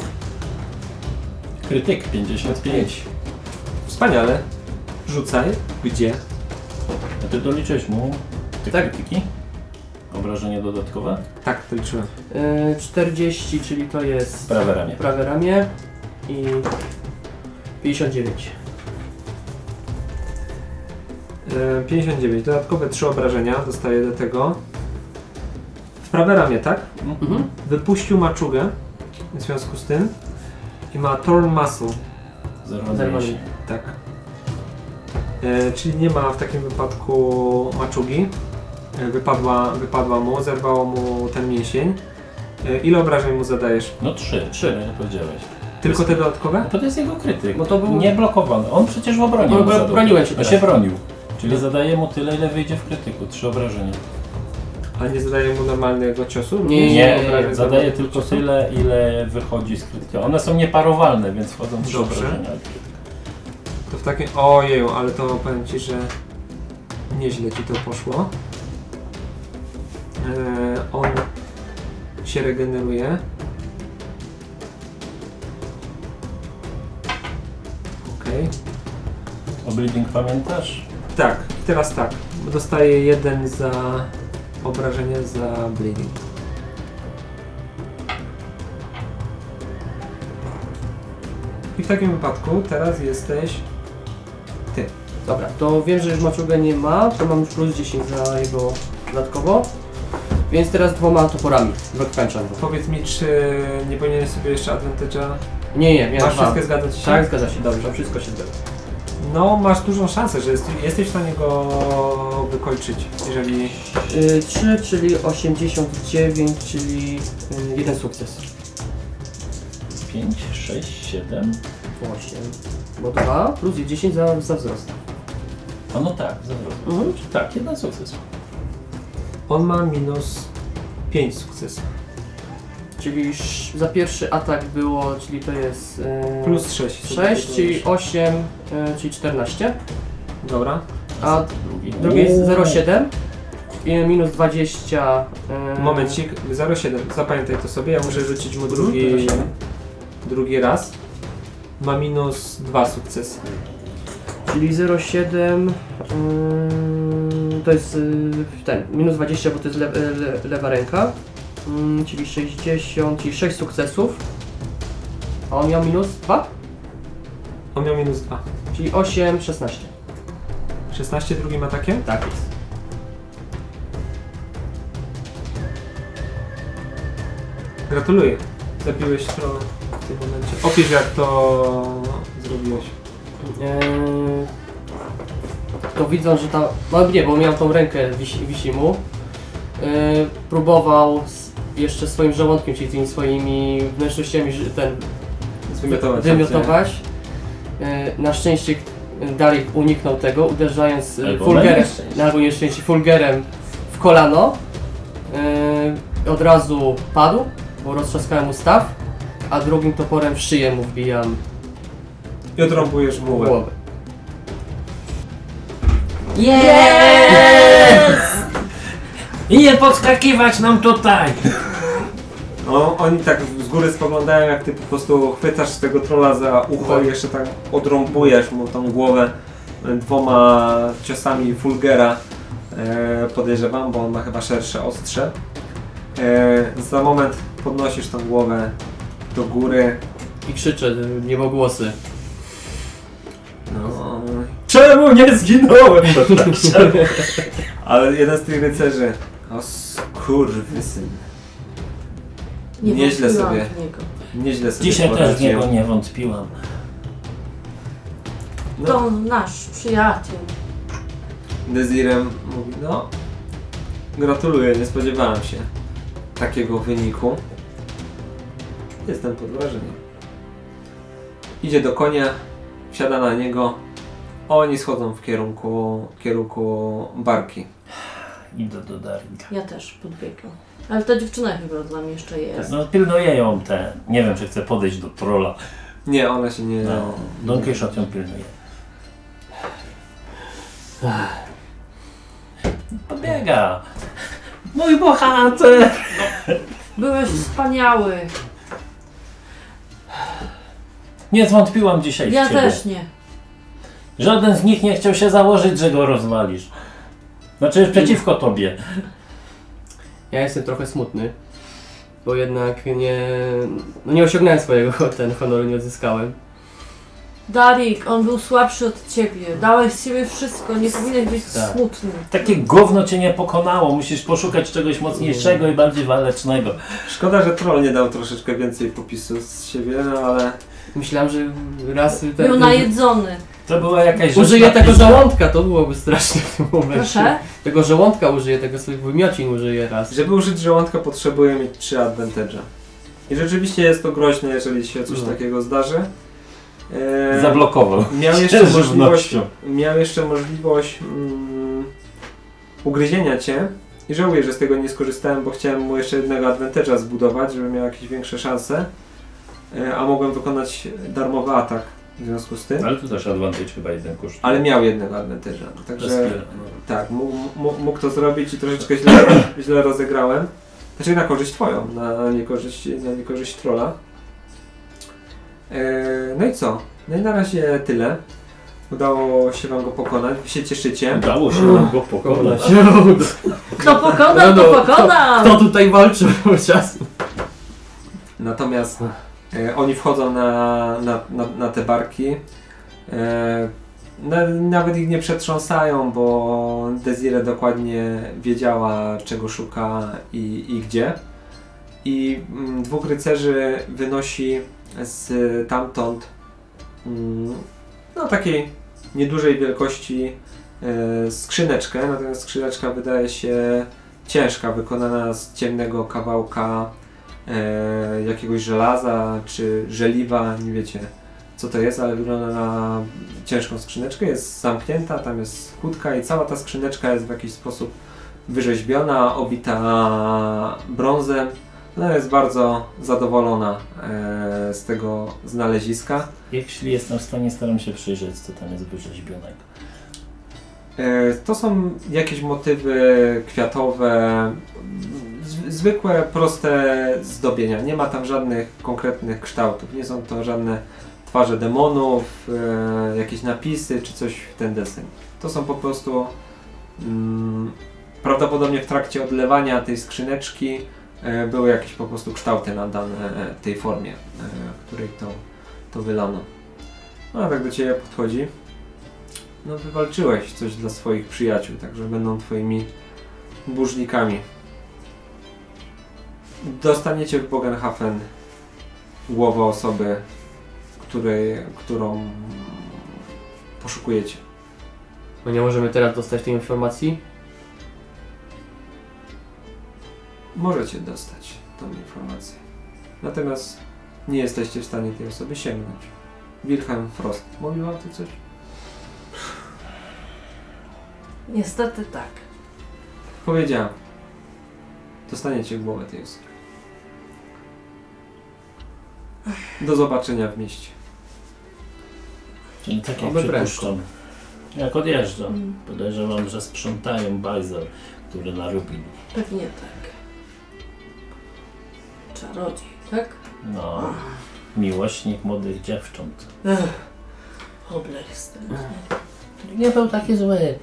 Krytyk pięćdziesiąt pięć. Wspaniale. Rzucaj. Gdzie? A ty doliczyłeś mu te Tak. krytyki? Obrażenie dodatkowe? Tak, to liczyłem. Yy, czterdzieści, czyli to jest Prawe ramię. prawe ramię i pięćdziesiąt dziewięć. Yy, pięćdziesiąt dziewięć. Dodatkowe trzy obrażenia dostaję do tego. W prawe ramię, tak? Mhm. Wypuścił maczugę w związku z tym i ma torn muscle. Zerwany Zerwany. mięsień. Tak. E, czyli nie ma w takim wypadku maczugi. E, wypadła, wypadła mu, zerwało mu ten mięsień. E, ile obrażeń mu zadajesz? No trzy, trzy powiedziałeś. Tylko te dodatkowe? No to jest jego krytyk. Bo to był- Nie blokowany. On przecież w obronie No, mu bro- zadał. broniłem się On teraz. się bronił. Czyli zadaje mu tyle, ile wyjdzie w krytyku. Trzy obrażenia. A nie zadaje mu normalnego ciosu? Nie, nie, Nie, obrażeń zadaje normalnego tylko ciosu? tyle, ile wychodzi z krytyka. One są nieparowalne, więc wchodzą trzy Dobrze. obrażenia. To w takim... Ojeju, ale to powiem Ci, że nieźle Ci to poszło. E, on się regeneruje. Okej. O bleeding pamiętasz? Tak, teraz tak. Dostaję jeden za obrażenie za bleeding. I w takim wypadku teraz jesteś ty. Dobra, to wiem, że już maczugę nie ma, to mam już plus dziesięć za jego dodatkowo. Więc teraz dwoma toporami wykończam go. Powiedz mi, czy nie powinieneś sobie jeszcze advantage'a? Nie, nie, miałem Masz dwa. wszystkie zgadzać się? Tak, zgadza się, dobrze, wszystko się zgadza. No, masz dużą szansę, że jest, jesteś w stanie go wykończyć, jeżeli... Yy, trzy, czyli osiemdziesiąt dziewięć, czyli yy, jeden sukces. pięć, sześć, siedem. osiem. Bo dwa plus dziesięć za, za wzrost. A no tak, zawrót. Mhm. Tak, jeden sukces. On ma minus pięć sukcesów. Czyli sz- za pierwszy atak było, czyli to jest yy, Plus sześć. sześć, czyli osiem, yy, czyli czternaście. Dobra. A Drugi. drugi jest Uuu. zero przecinek siedem i minus dwadzieścia. Yy, Momencik, zero przecinek siedem. Zapamiętaj to sobie, ja muszę rzucić mu drugi, zero przecinek siedem. drugi raz. Ma minus dwa sukcesy. Czyli zero przecinek siedem. Yy, to jest yy, ten, minus dwadzieścia, bo to jest le, le, lewa ręka. Yy, czyli sześćdziesiąt, czyli sześć sukcesów. A on miał minus dwa? On miał minus dwa. Czyli osiem, szesnaście. szesnaście drugim atakiem? Tak jest. Gratuluję. Zabiłeś to w tym momencie. Opisz, jak to zrobiłeś. Eee, to widząc, że ta... No nie, bo miał tą rękę wisi, wisi mu. Eee, próbował z, jeszcze swoim żołądkiem, czyli tymi swoimi wnętrznościami ży- ten Zwymiotować. wymiotować. Eee, na szczęście Darik uniknął tego, uderzając e, Albo fulgerem, na nieszczęście. albo nieszczęście fulgerem w kolano. Eee, od razu padł, bo roztrzaskałem mu staw, a drugim toporem w szyję mu wbijam I odrąbujesz mu w łeb. głowę. Jest! I nie podskakiwać nam tutaj! No, oni tak z góry spoglądają, jak ty po prostu chwytasz tego trolla za ucho i jeszcze tak odrąbujesz mu tą głowę dwoma ciosami Fulgera. E, podejrzewam, bo on ma chyba szersze ostrze. E, za moment podnosisz tą głowę do góry. I krzyczę, niebogłosy. No, Czemu nie zginąłem? To tak się... ale jeden z tych rycerzy. O skurwysyn. Nie Nieźle wątpiłam sobie. w niego. Nieźle sobie Dzisiaj też w poradziłem. niego nie wątpiłam. No, To nasz przyjaciel. Desirem mówi, no gratuluję, nie spodziewałem się takiego wyniku. Jestem pod wrażeniem. Idzie do konia, wsiada na niego. Oni schodzą w kierunku, kierunku barki. Idę do Darwika. Ja też podbiegam. Ale ta dziewczyna chyba dla mnie jeszcze jest. No pilnuje ją te. Nie wiem, czy chce podejść do trolla. Nie, ona się nie... No, Don Quixote ją pilnuje. Pobiega. Mój bohater! Byłeś wspaniały. Nie zwątpiłam dzisiaj w Ja ciebie. też nie. Żaden z nich nie chciał się założyć, że go rozwalisz. Znaczy przeciwko tobie. Ja jestem trochę smutny, bo jednak nie, no nie osiągnąłem swojego, ten honoru nie odzyskałem. Darik, on był słabszy od ciebie. Dałeś z siebie wszystko, nie powinieneś być Tak. smutny. Takie gówno cię nie pokonało. Musisz poszukać czegoś mocniejszego i bardziej walecznego. Szkoda, że troll nie dał troszeczkę więcej popisu z siebie, no ale... Myślałem, że raz ten, Był najedzony. To była jakaś użyję rzecz tego napisana. żołądka, to byłoby straszne w tym momencie. Proszę? Tego żołądka użyję, tego swoich wymiocin użyję raz. Żeby użyć żołądka, potrzebuję mieć trzy advantage'a. I rzeczywiście jest to groźne, jeżeli się coś No. takiego zdarzy. Eee, Zablokował. Miał jeszcze Z możliwość, żywnością. miał jeszcze możliwość mm, ugryzienia cię. I żałuję, że z tego nie skorzystałem, bo chciałem mu jeszcze jednego advantage'a zbudować, żeby miał jakieś większe szanse. E, a mogłem wykonać darmowy atak w związku z tym. Ale tu też advantage chyba jeden kosztuje. Ale miał jednego advantage'a. To Także jest- tak, mógł, mógł, mógł to zrobić i troszeczkę źle, źle rozegrałem. Znaczy na korzyść twoją, na niekorzyść, na niekorzyść trolla. E, no i co? No i na razie tyle. Udało się wam go pokonać, wy się cieszycie. Udało się nam go pokonać. Kto pokonał, No, to no, pokonał! Kto tutaj walczył czas? Natomiast e, oni wchodzą na, na, na, na te barki. E, na, nawet ich nie przetrząsają, bo Desire dokładnie wiedziała, czego szuka i, i gdzie. I mm, dwóch rycerzy wynosi z tamtąd mm, no takiej niedużej wielkości e, skrzyneczkę, natomiast skrzyneczka wydaje się ciężka, wykonana z ciemnego kawałka e, jakiegoś żelaza czy żeliwa, nie wiecie co to jest, ale wygląda na ciężką skrzyneczkę, jest zamknięta, tam jest kłódka i cała ta skrzyneczka jest w jakiś sposób wyrzeźbiona, obita brązem. No jest bardzo zadowolona e, z tego znaleziska. Jeśli jestem w stanie, staram się przyjrzeć, co tam jest wyrzeźbionego. E, to są jakieś motywy kwiatowe, z, zwykłe, proste zdobienia. Nie ma tam żadnych konkretnych kształtów. Nie są to żadne twarze demonów, e, jakieś napisy czy coś w ten deseń. To są po prostu mm, prawdopodobnie w trakcie odlewania tej skrzyneczki e, były jakieś po prostu kształty nadane e, tej formie, e, w której to, to wylano. No a tak do Ciebie podchodzi. No wywalczyłeś coś dla swoich przyjaciół, także będą Twoimi burznikami. Dostaniecie w Bogenhafen głowę osoby, której, którą poszukujecie. No nie możemy teraz dostać tej informacji? Możecie dostać tą informację. Natomiast nie jesteście w stanie tej osoby sięgnąć. Wilhelm Frost. Mówił wam to coś? Niestety tak. Powiedziałem. dostaniecie głowę tej osoby. Do zobaczenia w mieście. Czyli tak jak Oby przypuszczam. Jak odjeżdżam, Mm. podejrzewam, że sprzątają bajzel, który narobili. Pewnie tak. Czarodziej, tak? No, miłośnik młodych dziewcząt. Ech, Obler straszny. Nie był taki zły.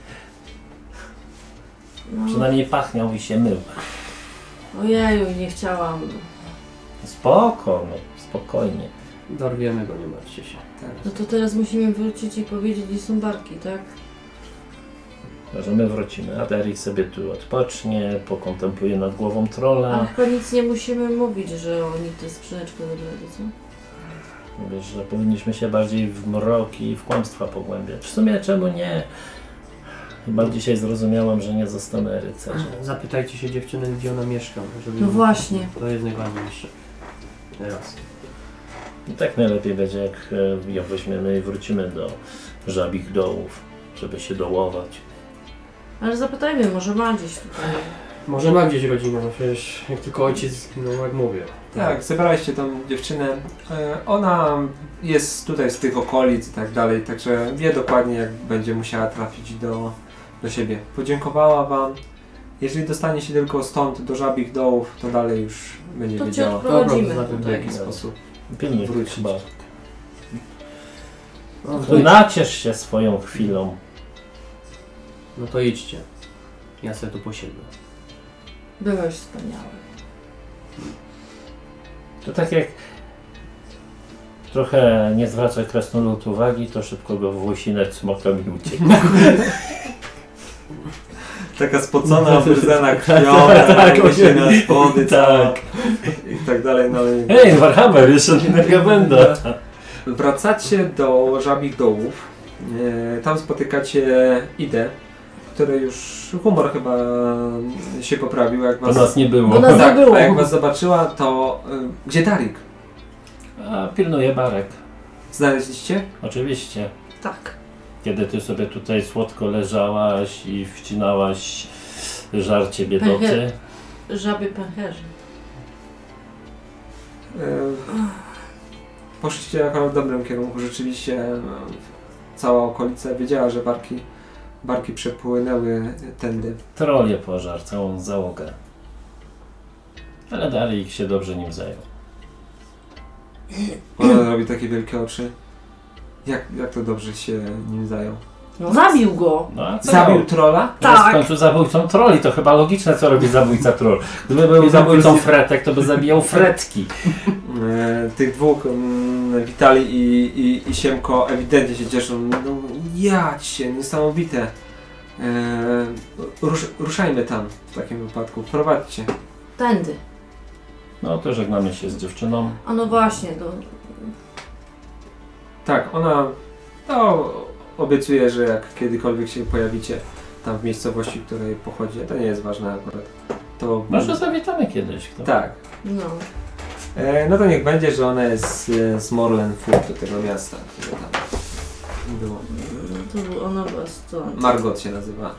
No, Przynajmniej pachniał i się mył. ojeju, nie chciałam. Spoko, no, spokojnie. Dorwiemy go, nie martwcie się. Tak. No to teraz musimy wrócić i powiedzieć, gdzie są barki, tak? Że my wrócimy, a Derek sobie tu odpocznie, pokontempluje nad głową A trolla. chyba nic nie musimy mówić, że oni tę skrzyneczkę zabrali, co? Wiesz, że powinniśmy się bardziej w mroki i w kłamstwa pogłębiać. W sumie czemu nie? Chyba dzisiaj zrozumiałam, że nie zostanę rycerzem. Zapytajcie się dziewczyny, gdzie ona mieszka. Żeby No właśnie. To jest najważniejsze. Teraz. I tak najlepiej będzie, jak e, ją weźmiemy i wrócimy do żabich dołów, żeby się dołować. Ale zapytajmy, może ma gdzieś tutaj. Może ma gdzieś rodzinę, no przecież jak tylko ojciec, no jak mówię. Tak, zebraliście tą dziewczynę. E, Ona jest tutaj z tych okolic i tak dalej, także wie dokładnie, jak będzie musiała trafić do, do siebie. Podziękowała wam. Jeżeli dostanie się tylko stąd do żabich dołów, to dalej już będzie To cię wiedziała, odprowadzimy Dobra, to w tutaj. jaki sposób Pilnuj wrócić. chyba. No to, To naciesz się swoją chwilą. no to idźcie. Ja sobie tu posiedzę. Byłeś wspaniały. To tak jak trochę nie zwraca krasnolud uwagi, to szybko go w łysinę cmokam i uciekł. Taka spocona, obryzana krwią, Tak, tak, tak, się na spody, tak. i tak dalej. No, ale... Hej, Warhammer, jeszcze innego będę. Wracacie do żabich dołów. E, Tam spotykacie Idę, której już humor chyba się poprawił, jak To was... nas nie było. Bo nas tak, nie było. a jak was zobaczyła, to... y, Gdzie Darik? A pilnuję barek. Znaleźliście? Oczywiście. Tak. Kiedy ty sobie tutaj słodko leżałaś i wcinałaś żarcie biedoty. Żaby pęcherzy. Y, Poszliście akurat w dobrym kierunku. Rzeczywiście y, cała okolica wiedziała, że barki, barki przepłynęły tędy. Troll je pożar, całą załogę. Ale Darik się dobrze nim zajął. Ona robi takie wielkie oczy. Jak, jak to dobrze się nim zajął? No zabił go. No a co? Zabił trolla? Tak. W Tak. końcu zabójcą trolli, to chyba logiczne, co robi zabójca troll. Gdyby był zabójcą fretek, to by zabijał fretki. E, tych dwóch, mm, Witali i, i, i Siemko, ewidentnie się cieszą. No, jać się, niesamowite. E, rusz, ruszajmy tam w takim wypadku, prowadźcie. Tędy. No to żegnamy się z dziewczyną. A no właśnie, to... Tak, ona no, obiecuje, że jak kiedykolwiek się pojawicie tam w miejscowości, w której pochodzi, to nie jest ważne akurat. To Może zawitamy kiedyś. Kto? tak. No. E, no to niech będzie, że ona jest z, z Morlen Food do tego miasta, które tam było. No to ona była stąd. Margot się nazywa.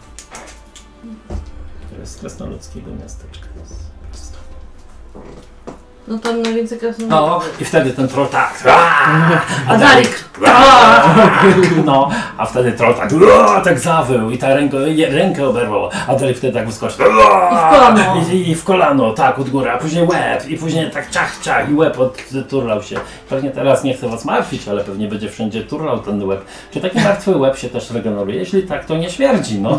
To jest z krasnoludzkiego miasteczka. Prosto. No tam najwięcej krasnoludów. No i wtedy ten troll tak. A Darik! No, a wtedy troll tak, "Ua", tak zawył i ta rękę, je- rękę oberwał, a Darik wtedy tak wyskoczył. "Ua", I w kolano. I, I w kolano, tak, od góry, a później łeb, i później tak ciach, ciach i łeb odturlał się. Pewnie teraz nie chcę was martwić, ale pewnie będzie wszędzie turlał ten łeb. Czy taki martwy łeb się też regeneruje? Jeśli tak, to nie śmierdzi, no.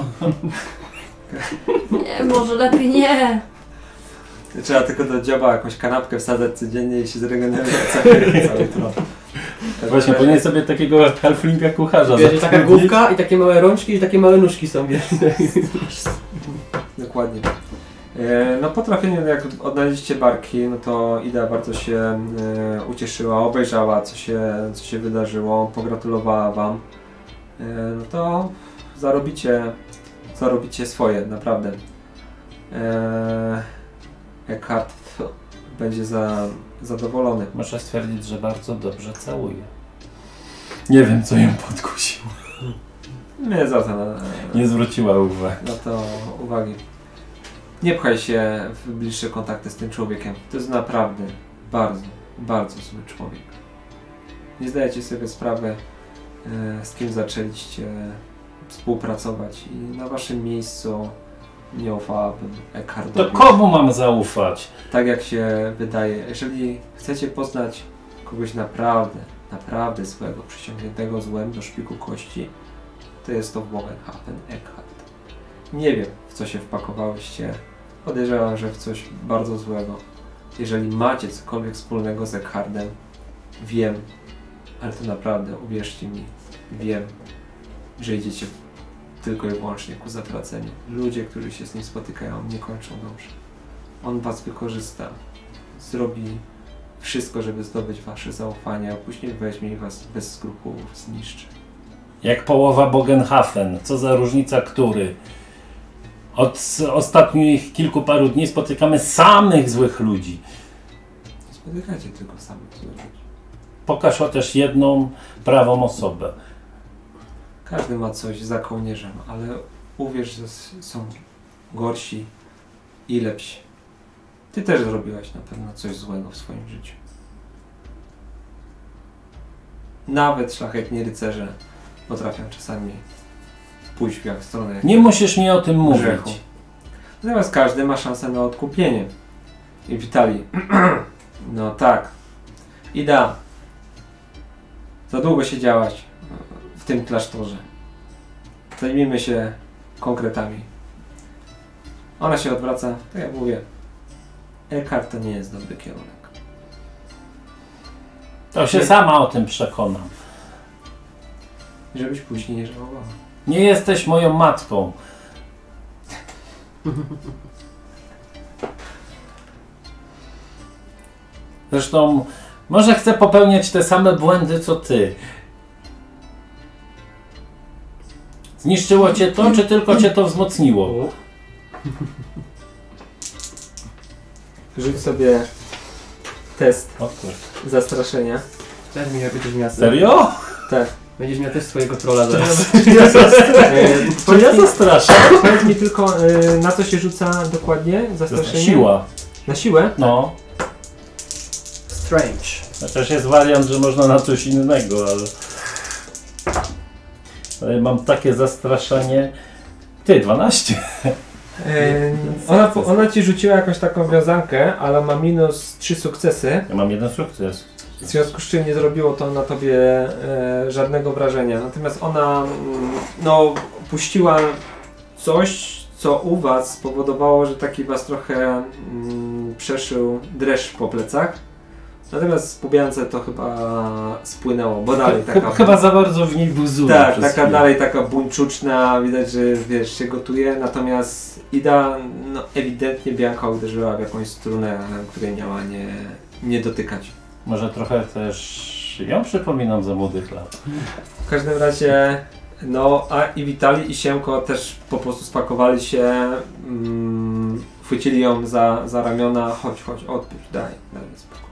Nie, może lepiej nie. Trzeba tylko do dzioba jakąś kanapkę wsadzać codziennie i się zregeneruje cały, cały tron. Właśnie, powinien sobie takiego halflinga kucharza Wiesz, taka zatrudnić. główka i takie małe rączki i takie małe nóżki są, wiesz. Dokładnie. E, No po trafieniu, jak odnaleźliście barki, no to Ida bardzo się e, ucieszyła, obejrzała co się, co się wydarzyło, pogratulowała wam. E, No to zarobicie, zarobicie swoje, naprawdę. E, Eckhart będzie za, zadowolony. Muszę stwierdzić, że bardzo dobrze całuje. Nie wiem, co ją podkusiło. Nie zwraca na, Nie zwróciła uwagi. na to uwagi. Nie pchaj się w bliższe kontakty z tym człowiekiem. To jest naprawdę bardzo, bardzo zły człowiek. Nie zdajecie sobie sprawy, e, z kim zaczęliście współpracować i na waszym miejscu nie ufałabym To Eckhardowi. komu mam zaufać? Tak jak się wydaje, jeżeli chcecie poznać kogoś naprawdę, naprawdę złego, przyciągniętego złem do szpiku kości, to jest to Bogenhafen Eckhart. Nie wiem, w co się wpakowałyście. Podejrzewam, że w coś bardzo złego. Jeżeli macie cokolwiek wspólnego z Eckhardem, wiem, ale to naprawdę, uwierzcie mi, wiem, że idziecie tylko i wyłącznie ku zatraceniu. Ludzie, którzy się z nim spotykają, nie kończą dobrze. On was wykorzysta, zrobi wszystko, żeby zdobyć wasze zaufanie, a później weźmie i was bez skrupułów zniszczy. Jak połowa Bogenhafen. Co za różnica, który? Od ostatnich kilku paru dni spotykamy samych złych ludzi. Nie spotykacie tylko samych złych ludzi. Pokaż chociaż jedną prawą osobę. Każdy ma coś za kołnierzem, ale uwierz, że s- są gorsi i lepsi. Ty też zrobiłaś na pewno coś złego w swoim życiu. Nawet szlachetni rycerze potrafią czasami pójść w jak stronę Nie musisz mi o tym grzechu. mówić. Natomiast każdy ma szansę na odkupienie. I Witali, no tak. Ida, za długo siedziałaś w tym klasztorze. Zajmijmy się konkretami. Ona się odwraca, tak jak mówię. Eckhart to nie jest dobry kierunek. To się Nie. sama o tym przekonam. Żebyś później nie żałowała. Nie jesteś moją matką. Zresztą może chcę popełniać te same błędy co ty. Zniszczyło cię to, czy tylko cię to wzmocniło? Rzuć sobie test O kurde. zastraszenia. Też mi będziesz miał, Serio? Tak. będziesz miał też swojego trolla zaraz. To ja zastraszę. Powiedz mi tylko, y, na co się rzuca dokładnie zastraszenie? Siła. Na siłę? No. Strange. Chociaż jest wariant, że można na coś innego, ale... ale mam takie zastraszenie. Ty, dwanaście. Yy, ona, po- ona ci rzuciła jakąś taką wiązankę, ale ma minus trzy sukcesy. Ja mam jeden sukces. W związku z czym nie zrobiło to na tobie e, żadnego wrażenia. Natomiast ona mm, no, puściła coś, co u was spowodowało, że taki was trochę mm, przeszył dreszcz po plecach. Natomiast po biance to chyba spłynęło, bo dalej taka... Chyba, chyba za bardzo w niej buzuje. Tak, przez taka chwilę. dalej taka buńczuczna, widać, że wiesz, się gotuje, natomiast Ida, no ewidentnie Bianka uderzyła w jakąś strunę, której miała nie, nie dotykać. Może trochę też ją przypominam za młodych lat. W każdym razie, no, a i Witali i Siemko też po prostu spakowali się, mm, chwycili ją za, za ramiona, chodź, chodź, odpuść, daj, daj mi spokój.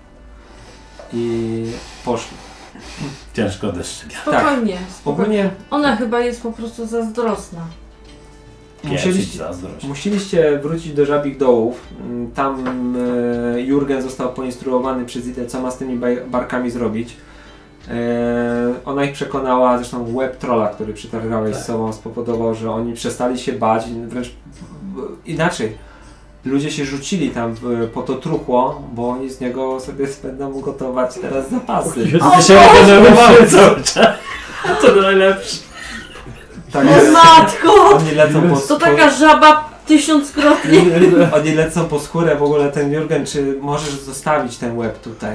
I poszli. Ciężko deszczyk. Spokojnie, spokojnie. Ogólnie Ona chyba jest po prostu zazdrosna. Musieliście... musieliście, zazdrość. musieliście wrócić do Żabich Dołów. Mm, Tam e, Jurgen został poinstruowany przez Idę, co ma z tymi baj- barkami zrobić. E, ona ich przekonała, zresztą łeb trolla, który przytargałeś Tak. z sobą, spowodował, że oni przestali się bać, wręcz b- inaczej. Ludzie się rzucili tam w, po to truchło, bo oni z niego sobie będą gotować teraz zapasy. Ty się regenerowały cały czas. To najlepsze. Tak, O matko! oni lecą po, To po, taka żaba tysiąckrotnie. oni lecą po skórę. W ogóle ten Jurgen, czy możesz zostawić ten łeb tutaj?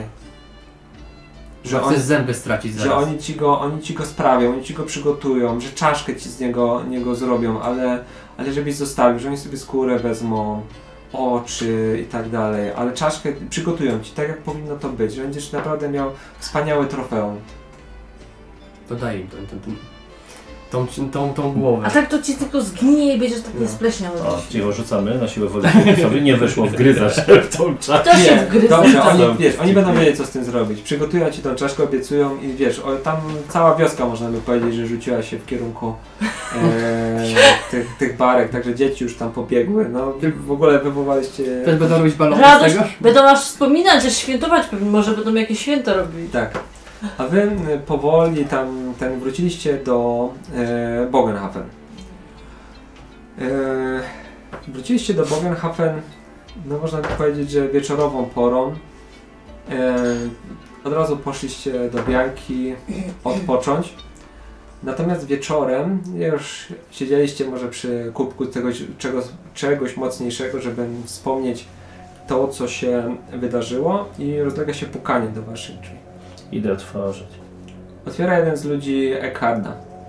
Że on- chcesz zęby stracić zaraz. Że oni ci, go, oni ci go sprawią, oni ci go przygotują, że czaszkę ci z niego, niego zrobią, ale, ale żebyś zostawił, że oni sobie skórę wezmą, oczy i tak dalej, ale czaszkę przygotują ci tak, jak powinno to być, że będziesz naprawdę miał wspaniałe trofeum. To daj im ten, ten, ten. tą, tą, tą głowę. A tak to ci tylko zgnije i będziesz tak nie spleśniał. O, cicho rzucamy na siłę woli, sobie nie wyszło wgryzać w tą czaszkę. To się Nie, wgryza. dobrze, Tam. oni, wiesz, oni będą wiedzieć co z tym zrobić. Przygotują ci tą czaszkę, obiecują i wiesz, o, tam cała wioska można by powiedzieć, że rzuciła się w kierunku e, tych, tych barek, także dzieci już tam pobiegły. No w ogóle wywołaliście... Też będą robić balony z Radość, tego? będą aż wspominać, że świętować pewnie, może będą jakieś święta robili. Tak. A wy y, powoli tam ten wróciliście do e, Bogenhafen. E, wróciliście do Bogenhafen, no można by powiedzieć, że wieczorową porą. E, od razu poszliście do Bianki odpocząć. Natomiast wieczorem już siedzieliście może przy kubku czegoś, czegoś, czegoś mocniejszego, żeby wspomnieć to, co się wydarzyło i rozlega się pukanie do waszych drzwi. Idę otworzyć. Otwiera jeden z ludzi Eckharda.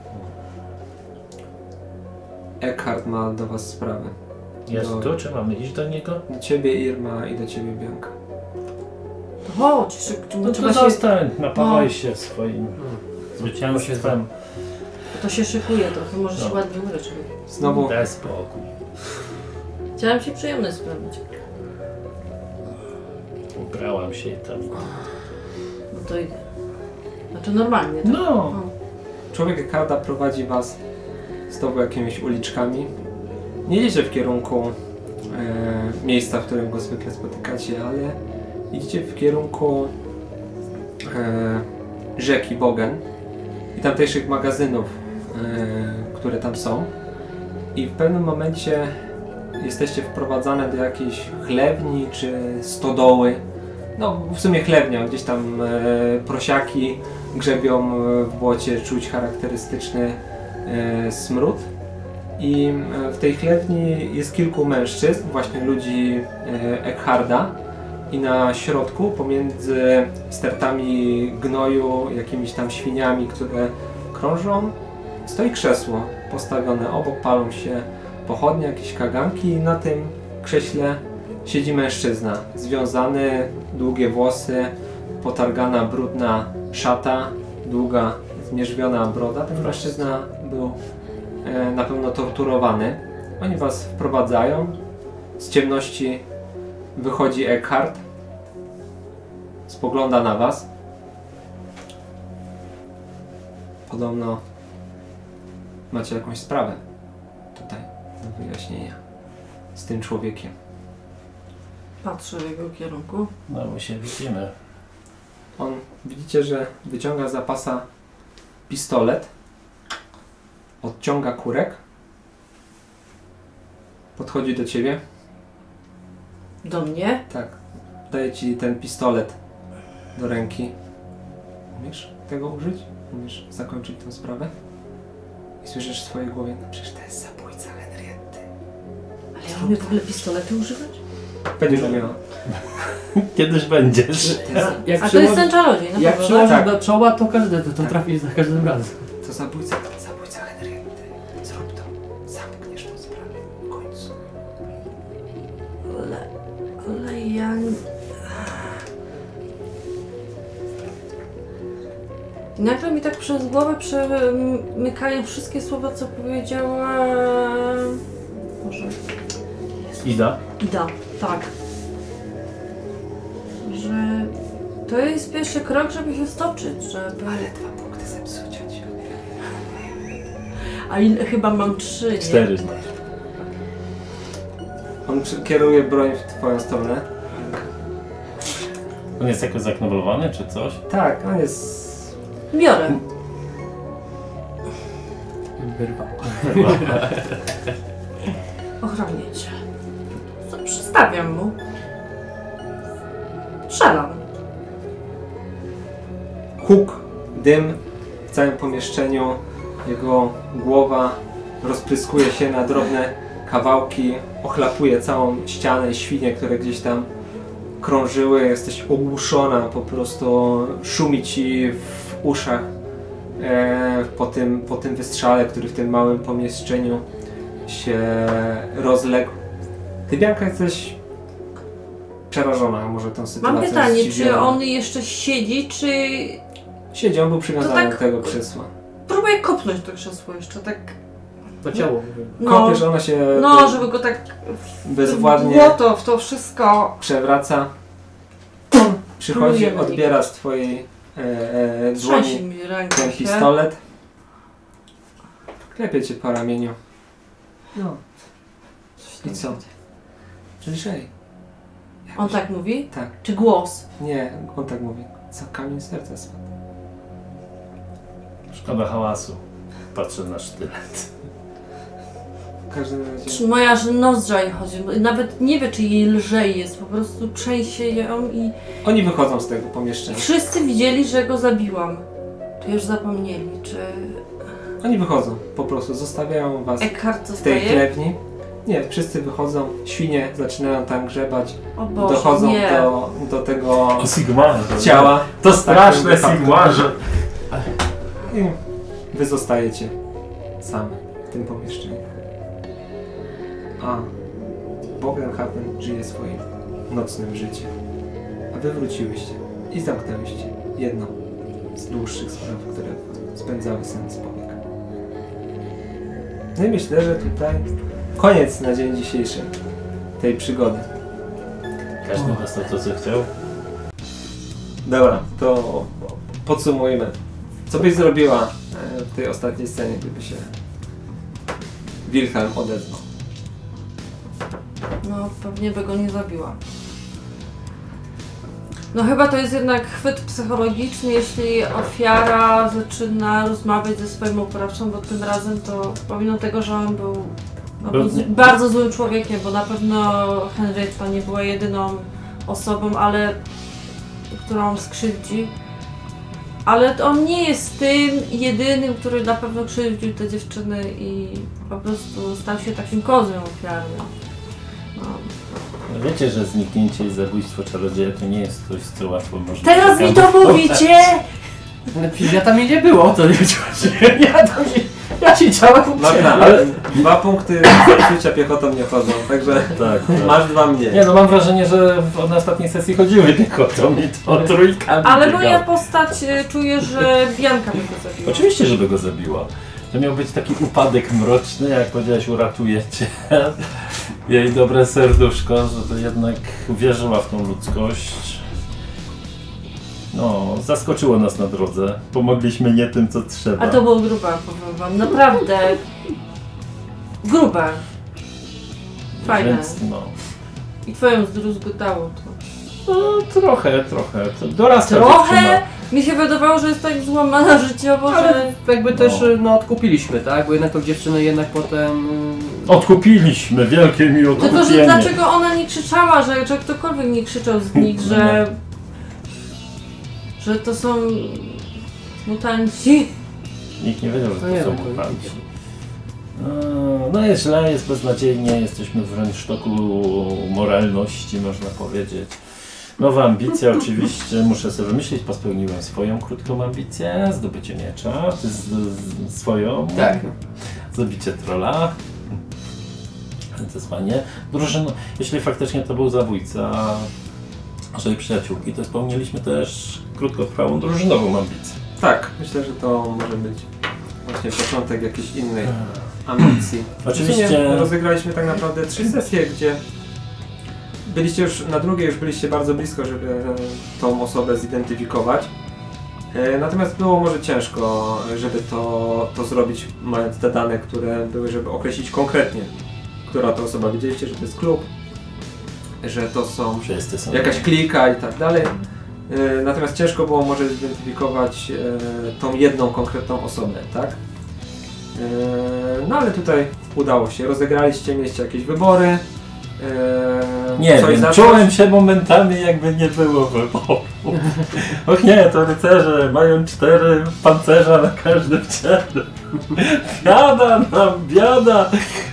Eckhard ma do was sprawę. Jest No. tu, czy mamy iść do niego? Do ciebie Irma i do ciebie Bianka. Chodź, czy, No trzeba to się, zostań, napawaj No. się swoim Hmm. zwycięstwem. to się szykuje trochę, może się No. ładnie uleczyć. Znowu Daj spokój. Chciałam ci przyjemność sprawić. Ubrałam się i tam. No to idę. Znaczy normalnie, tak? No! człowiek Eckharda prowadzi was znowu jakimiś uliczkami. Nie idziecie w kierunku e, miejsca, w którym go zwykle spotykacie, ale idziecie w kierunku e, rzeki Bogen i tamtejszych magazynów, e, które tam są. I w pewnym momencie jesteście wprowadzane do jakiejś chlewni czy stodoły. No w sumie chlewnia, gdzieś tam e, prosiaki grzebią w błocie, czuć charakterystyczny e, smród. I e, w tej chlewni jest kilku mężczyzn, właśnie ludzi e, Eckharda. I na środku, pomiędzy stertami gnoju, jakimiś tam świniami, które krążą, stoi krzesło postawione. Obok palą się pochodnie, jakieś kaganki i na tym krześle siedzi mężczyzna. Związany, długie włosy, potargana, brudna szata, długa, zmierzwiona broda. Ten mężczyzna był e, na pewno torturowany. Oni was wprowadzają. Z ciemności wychodzi Eckhard. Spogląda na was. Podobno macie jakąś sprawę tutaj do wyjaśnienia z tym człowiekiem. Patrzę w jego kierunku. No my się widzimy. On, widzicie, że wyciąga z zapasa pistolet, odciąga kurek, podchodzi do ciebie, Do mnie? tak, daje ci ten pistolet do ręki. Umiesz tego użyć? Umiesz zakończyć tę sprawę? I słyszysz w swojej głowie, no przecież to jest zabójca Henrietty. Ale ja umiem w ogóle pistolety używać? Będziesz umiała. Kiedyś będziesz. Jak A to jest przyło- ten czarodziej, na Jak pewno, przyłożysz tak? do czoła, to każdy to, to Tak. trafi za każdym razem. To zabójca, zabójca Henrietty. Zrób to. Zamkniesz tę sprawę w końcu. Ale, ale ja... I nagle mi tak przez głowę przemykają wszystkie słowa, co powiedziała... Boże... Ida. Ida, tak. Że to jest pierwszy krok, żeby się stoczyć, żeby... Ale dwa punkty zepsucia ci. A ile, chyba mam trzy, nie? Cztery znasz. On przy- kieruje broń w twoją stronę. On jest jakoś zaknoblowany czy coś? Tak, on jest... Biorę. Wyrwał. Ochronię cię. Co, Przystawiam mu. Strzelam. Huk, dym w całym pomieszczeniu. Jego głowa rozpryskuje się na drobne kawałki, ochlapuje całą ścianę i świnie, które gdzieś tam krążyły. Jesteś ogłuszona, po prostu szumi ci w uszach e, po, tym, po tym wystrzale, który w tym małym pomieszczeniu się rozległ. Ty, Bianka, jesteś przerażona może tą sytuacją. Mam pytanie, czy zdziwiona. on jeszcze siedzi, czy... Siedzi, on był przywiązany To tak- do tego krzesła. Próbuję spróbuję kopnąć to krzesło jeszcze, tak... To ciało. No, Kopiesz, ono się no żeby go tak... bezwładnie w błoto, w to wszystko... przewraca. Przychodzi, Pluje na odbiera z twojej e, e, Trzęsie dłoni mi rękę ten się. pistolet. Klepie cię po ramieniu. No. I co? Lżej. On tak mówi? Tak. Czy głos? Nie, on tak mówi. Co kamień serca spadł. Szkoda hałasu. Patrzę na sztylet. W każdym razie... Czy moja aż nozdrza jej chodzi? Nawet nie wie, czy jej lżej jest, po prostu trzęsie ją i... Oni wychodzą z tego pomieszczenia. Wszyscy widzieli, że go zabiłam. Czy już zapomnieli, czy... Oni wychodzą. Po prostu zostawiają was Eckhart w tej zostaje? chlewni. Nie, wszyscy wychodzą. Świnie zaczynają tam grzebać. O Boże, Dochodzą nie. do, do tego O Sigmarze. ciała. To straszne wypadku. Sigmarze. I wy zostajecie sami w tym pomieszczeniu. A Bogenhafen żyje swoim nocnym życiem. A wy wróciłyście i zamknęłyście jedną z dłuższych spraw, które spędzały sen z powiek. No i myślę, że tutaj koniec na dzień dzisiejszy tej przygody. Każdy dostał to, co chciał. Dobra, to podsumujmy. Co byś zrobiła e, w tej ostatniej scenie, gdyby się Wilhelm odezwał? No, pewnie by go nie zabiła. No chyba to jest jednak chwyt psychologiczny, jeśli ofiara zaczyna rozmawiać ze swoim oprawcą, bo tym razem to pomimo tego, że on był, no, był z, bardzo złym człowiekiem, bo na pewno Henrietta nie była jedyną osobą, ale którą skrzywdzi. Ale on nie jest tym jedynym, który na pewno krzywdził te dziewczyny i po prostu stał się takim kozłem ofiarnym. No. No wiecie, że zniknięcie i zabójstwo czarodzieja to nie jest coś, co łatwo można... Teraz mi to mówicie! Ale przecież ja tam nie było, to nie chodzi. Ja tam nie... Ja siedziałem... Marta, ale dwa punkty zepsucia piechotą nie chodzą, także Tak, tak. masz dwa mniej. Nie no, mam wrażenie, że w, na ostatniej sesji chodziły piechotą i to trójkami Ale biegał. moja postać e, czuje, że Bianka by go zabiła. Oczywiście, żeby go zabiła. To miał być taki upadek mroczny, jak powiedziałaś, uratujecie jej dobre serduszko, że to jednak wierzyła w tą ludzkość. No, zaskoczyło nas na drodze. Pomogliśmy nie tym, co trzeba. A to było grube, powiem wam. Naprawdę. Grube. Fajne. Więc, no, I twoją zdruzgotało to. no, trochę, trochę. To dorasta Trochę? dziewczyna. Mi się wydawało, że jest tak złamana życiowo, że... Ale jakby No. też no, odkupiliśmy, tak? Bo jednak tą dziewczynę jednak potem... Odkupiliśmy, wielkie mi odkupienie. Tylko, że dlaczego ona nie krzyczała, że, że ktokolwiek nie krzyczał z nich, że... Że to są... mutanci. Nikt nie wiedział, że No to nie, są no to mutanci. nie. No, no jest źle, jest beznadziejnie, jesteśmy w rynsztoku moralności, można powiedzieć. Nowa ambicja oczywiście, muszę sobie wymyślić, bo spełniłem swoją krótką ambicję, zdobycie miecza, ty z, z, swoją, Tak. zabicie trolla. To jest fajnie. Drużyno, jeśli faktycznie to był zabójca naszej przyjaciółki, to spełniliśmy też krótkotrwałą drużynową ambicję. Tak, myślę, że to może być właśnie początek jakiejś innej ambicji. Oczywiście- Dzisiaj rozegraliśmy tak naprawdę trzy sesje, gdzie byliście już na drugiej, już byliście bardzo blisko, żeby e, tą osobę zidentyfikować. E, Natomiast było może ciężko, żeby to, to zrobić, mając te dane, które były, żeby określić konkretnie, która to osoba. Wiedzieliście, że to jest klub, że to są Wszyscy są. jakaś klika i tak dalej. E, Natomiast ciężko było może zidentyfikować e, tą jedną konkretną osobę, tak? E, No ale tutaj udało się. Rozegraliście, mieliście jakieś wybory. E, Nie coś wiem, zacząć. czułem się momentami, jakby nie było wyboru. Och nie, to rycerze mają cztery pancerza na każdym ciele. Biada nam, biada!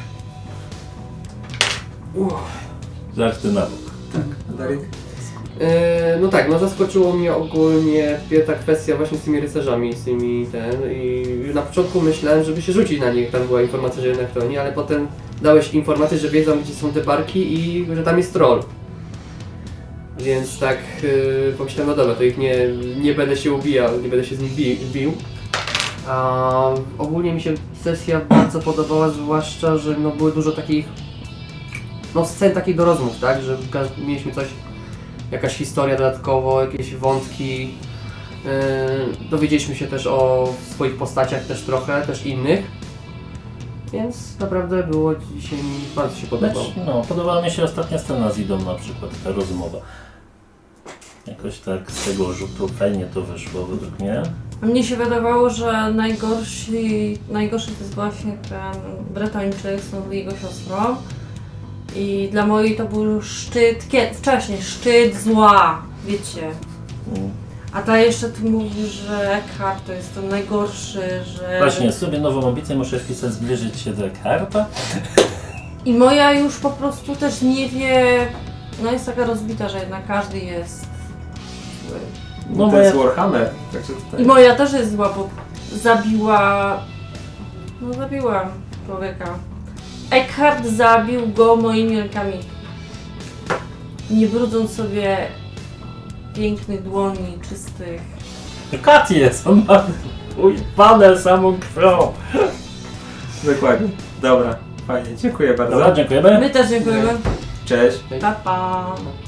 Żarty na bok. Darek? E, no tak, no zaskoczyło mnie ogólnie ta kwestia właśnie z tymi rycerzami, z tymi ten i na początku myślałem, żeby się rzucić na nich, tam była informacja, że jednak to nie, ale potem dałeś informację, że wiedzą, gdzie są te barki i że tam jest troll. Więc tak yy, pomyślałem, no dobra, to ich nie, nie będę się ubijał, nie będę się z nich bi bił. A ogólnie mi się sesja bardzo podobała, zwłaszcza, że no były dużo takich no scen takich do rozmów, tak? Że każ- mieliśmy coś, jakaś historia dodatkowo, jakieś wątki. Yy, dowiedzieliśmy się też o swoich postaciach też trochę, też innych. Więc naprawdę było dzisiaj mi bardzo się podobało. Znaczy, no, podobała mi się ostatnia scena z Idą na przykład, ta rozmowa. Jakoś tak z tego rzutu fajnie to wyszło według mnie. Mnie się wydawało, że najgorszy, najgorszy to jest właśnie ten Bretończyk z jego siostrą. I dla mojej to był szczyt, kiedy, wcześniej, szczyt zła, wiecie. Mm. A ta jeszcze tu mówi, że Eckhart to jest ten najgorszy, że... Właśnie, sobie nową ambicję muszę wpisać, zbliżyć się do Eckharta. I moja już po prostu też nie wie, no jest taka rozbita, że jednak każdy jest zły. No to moja- jest Warhammer. Także tutaj... I moja też jest zła, bo zabiła, no zabiła człowieka. Eckhart zabił go moimi rękami. Nie brudząc sobie pięknych dłoni, czystych. Kat jest, on ma ujebane samą krwią. Dokładnie. Dobra, fajnie. Dziękuję bardzo. Dobra, dziękujemy. My też dziękujemy. Cześć. Pa, pa.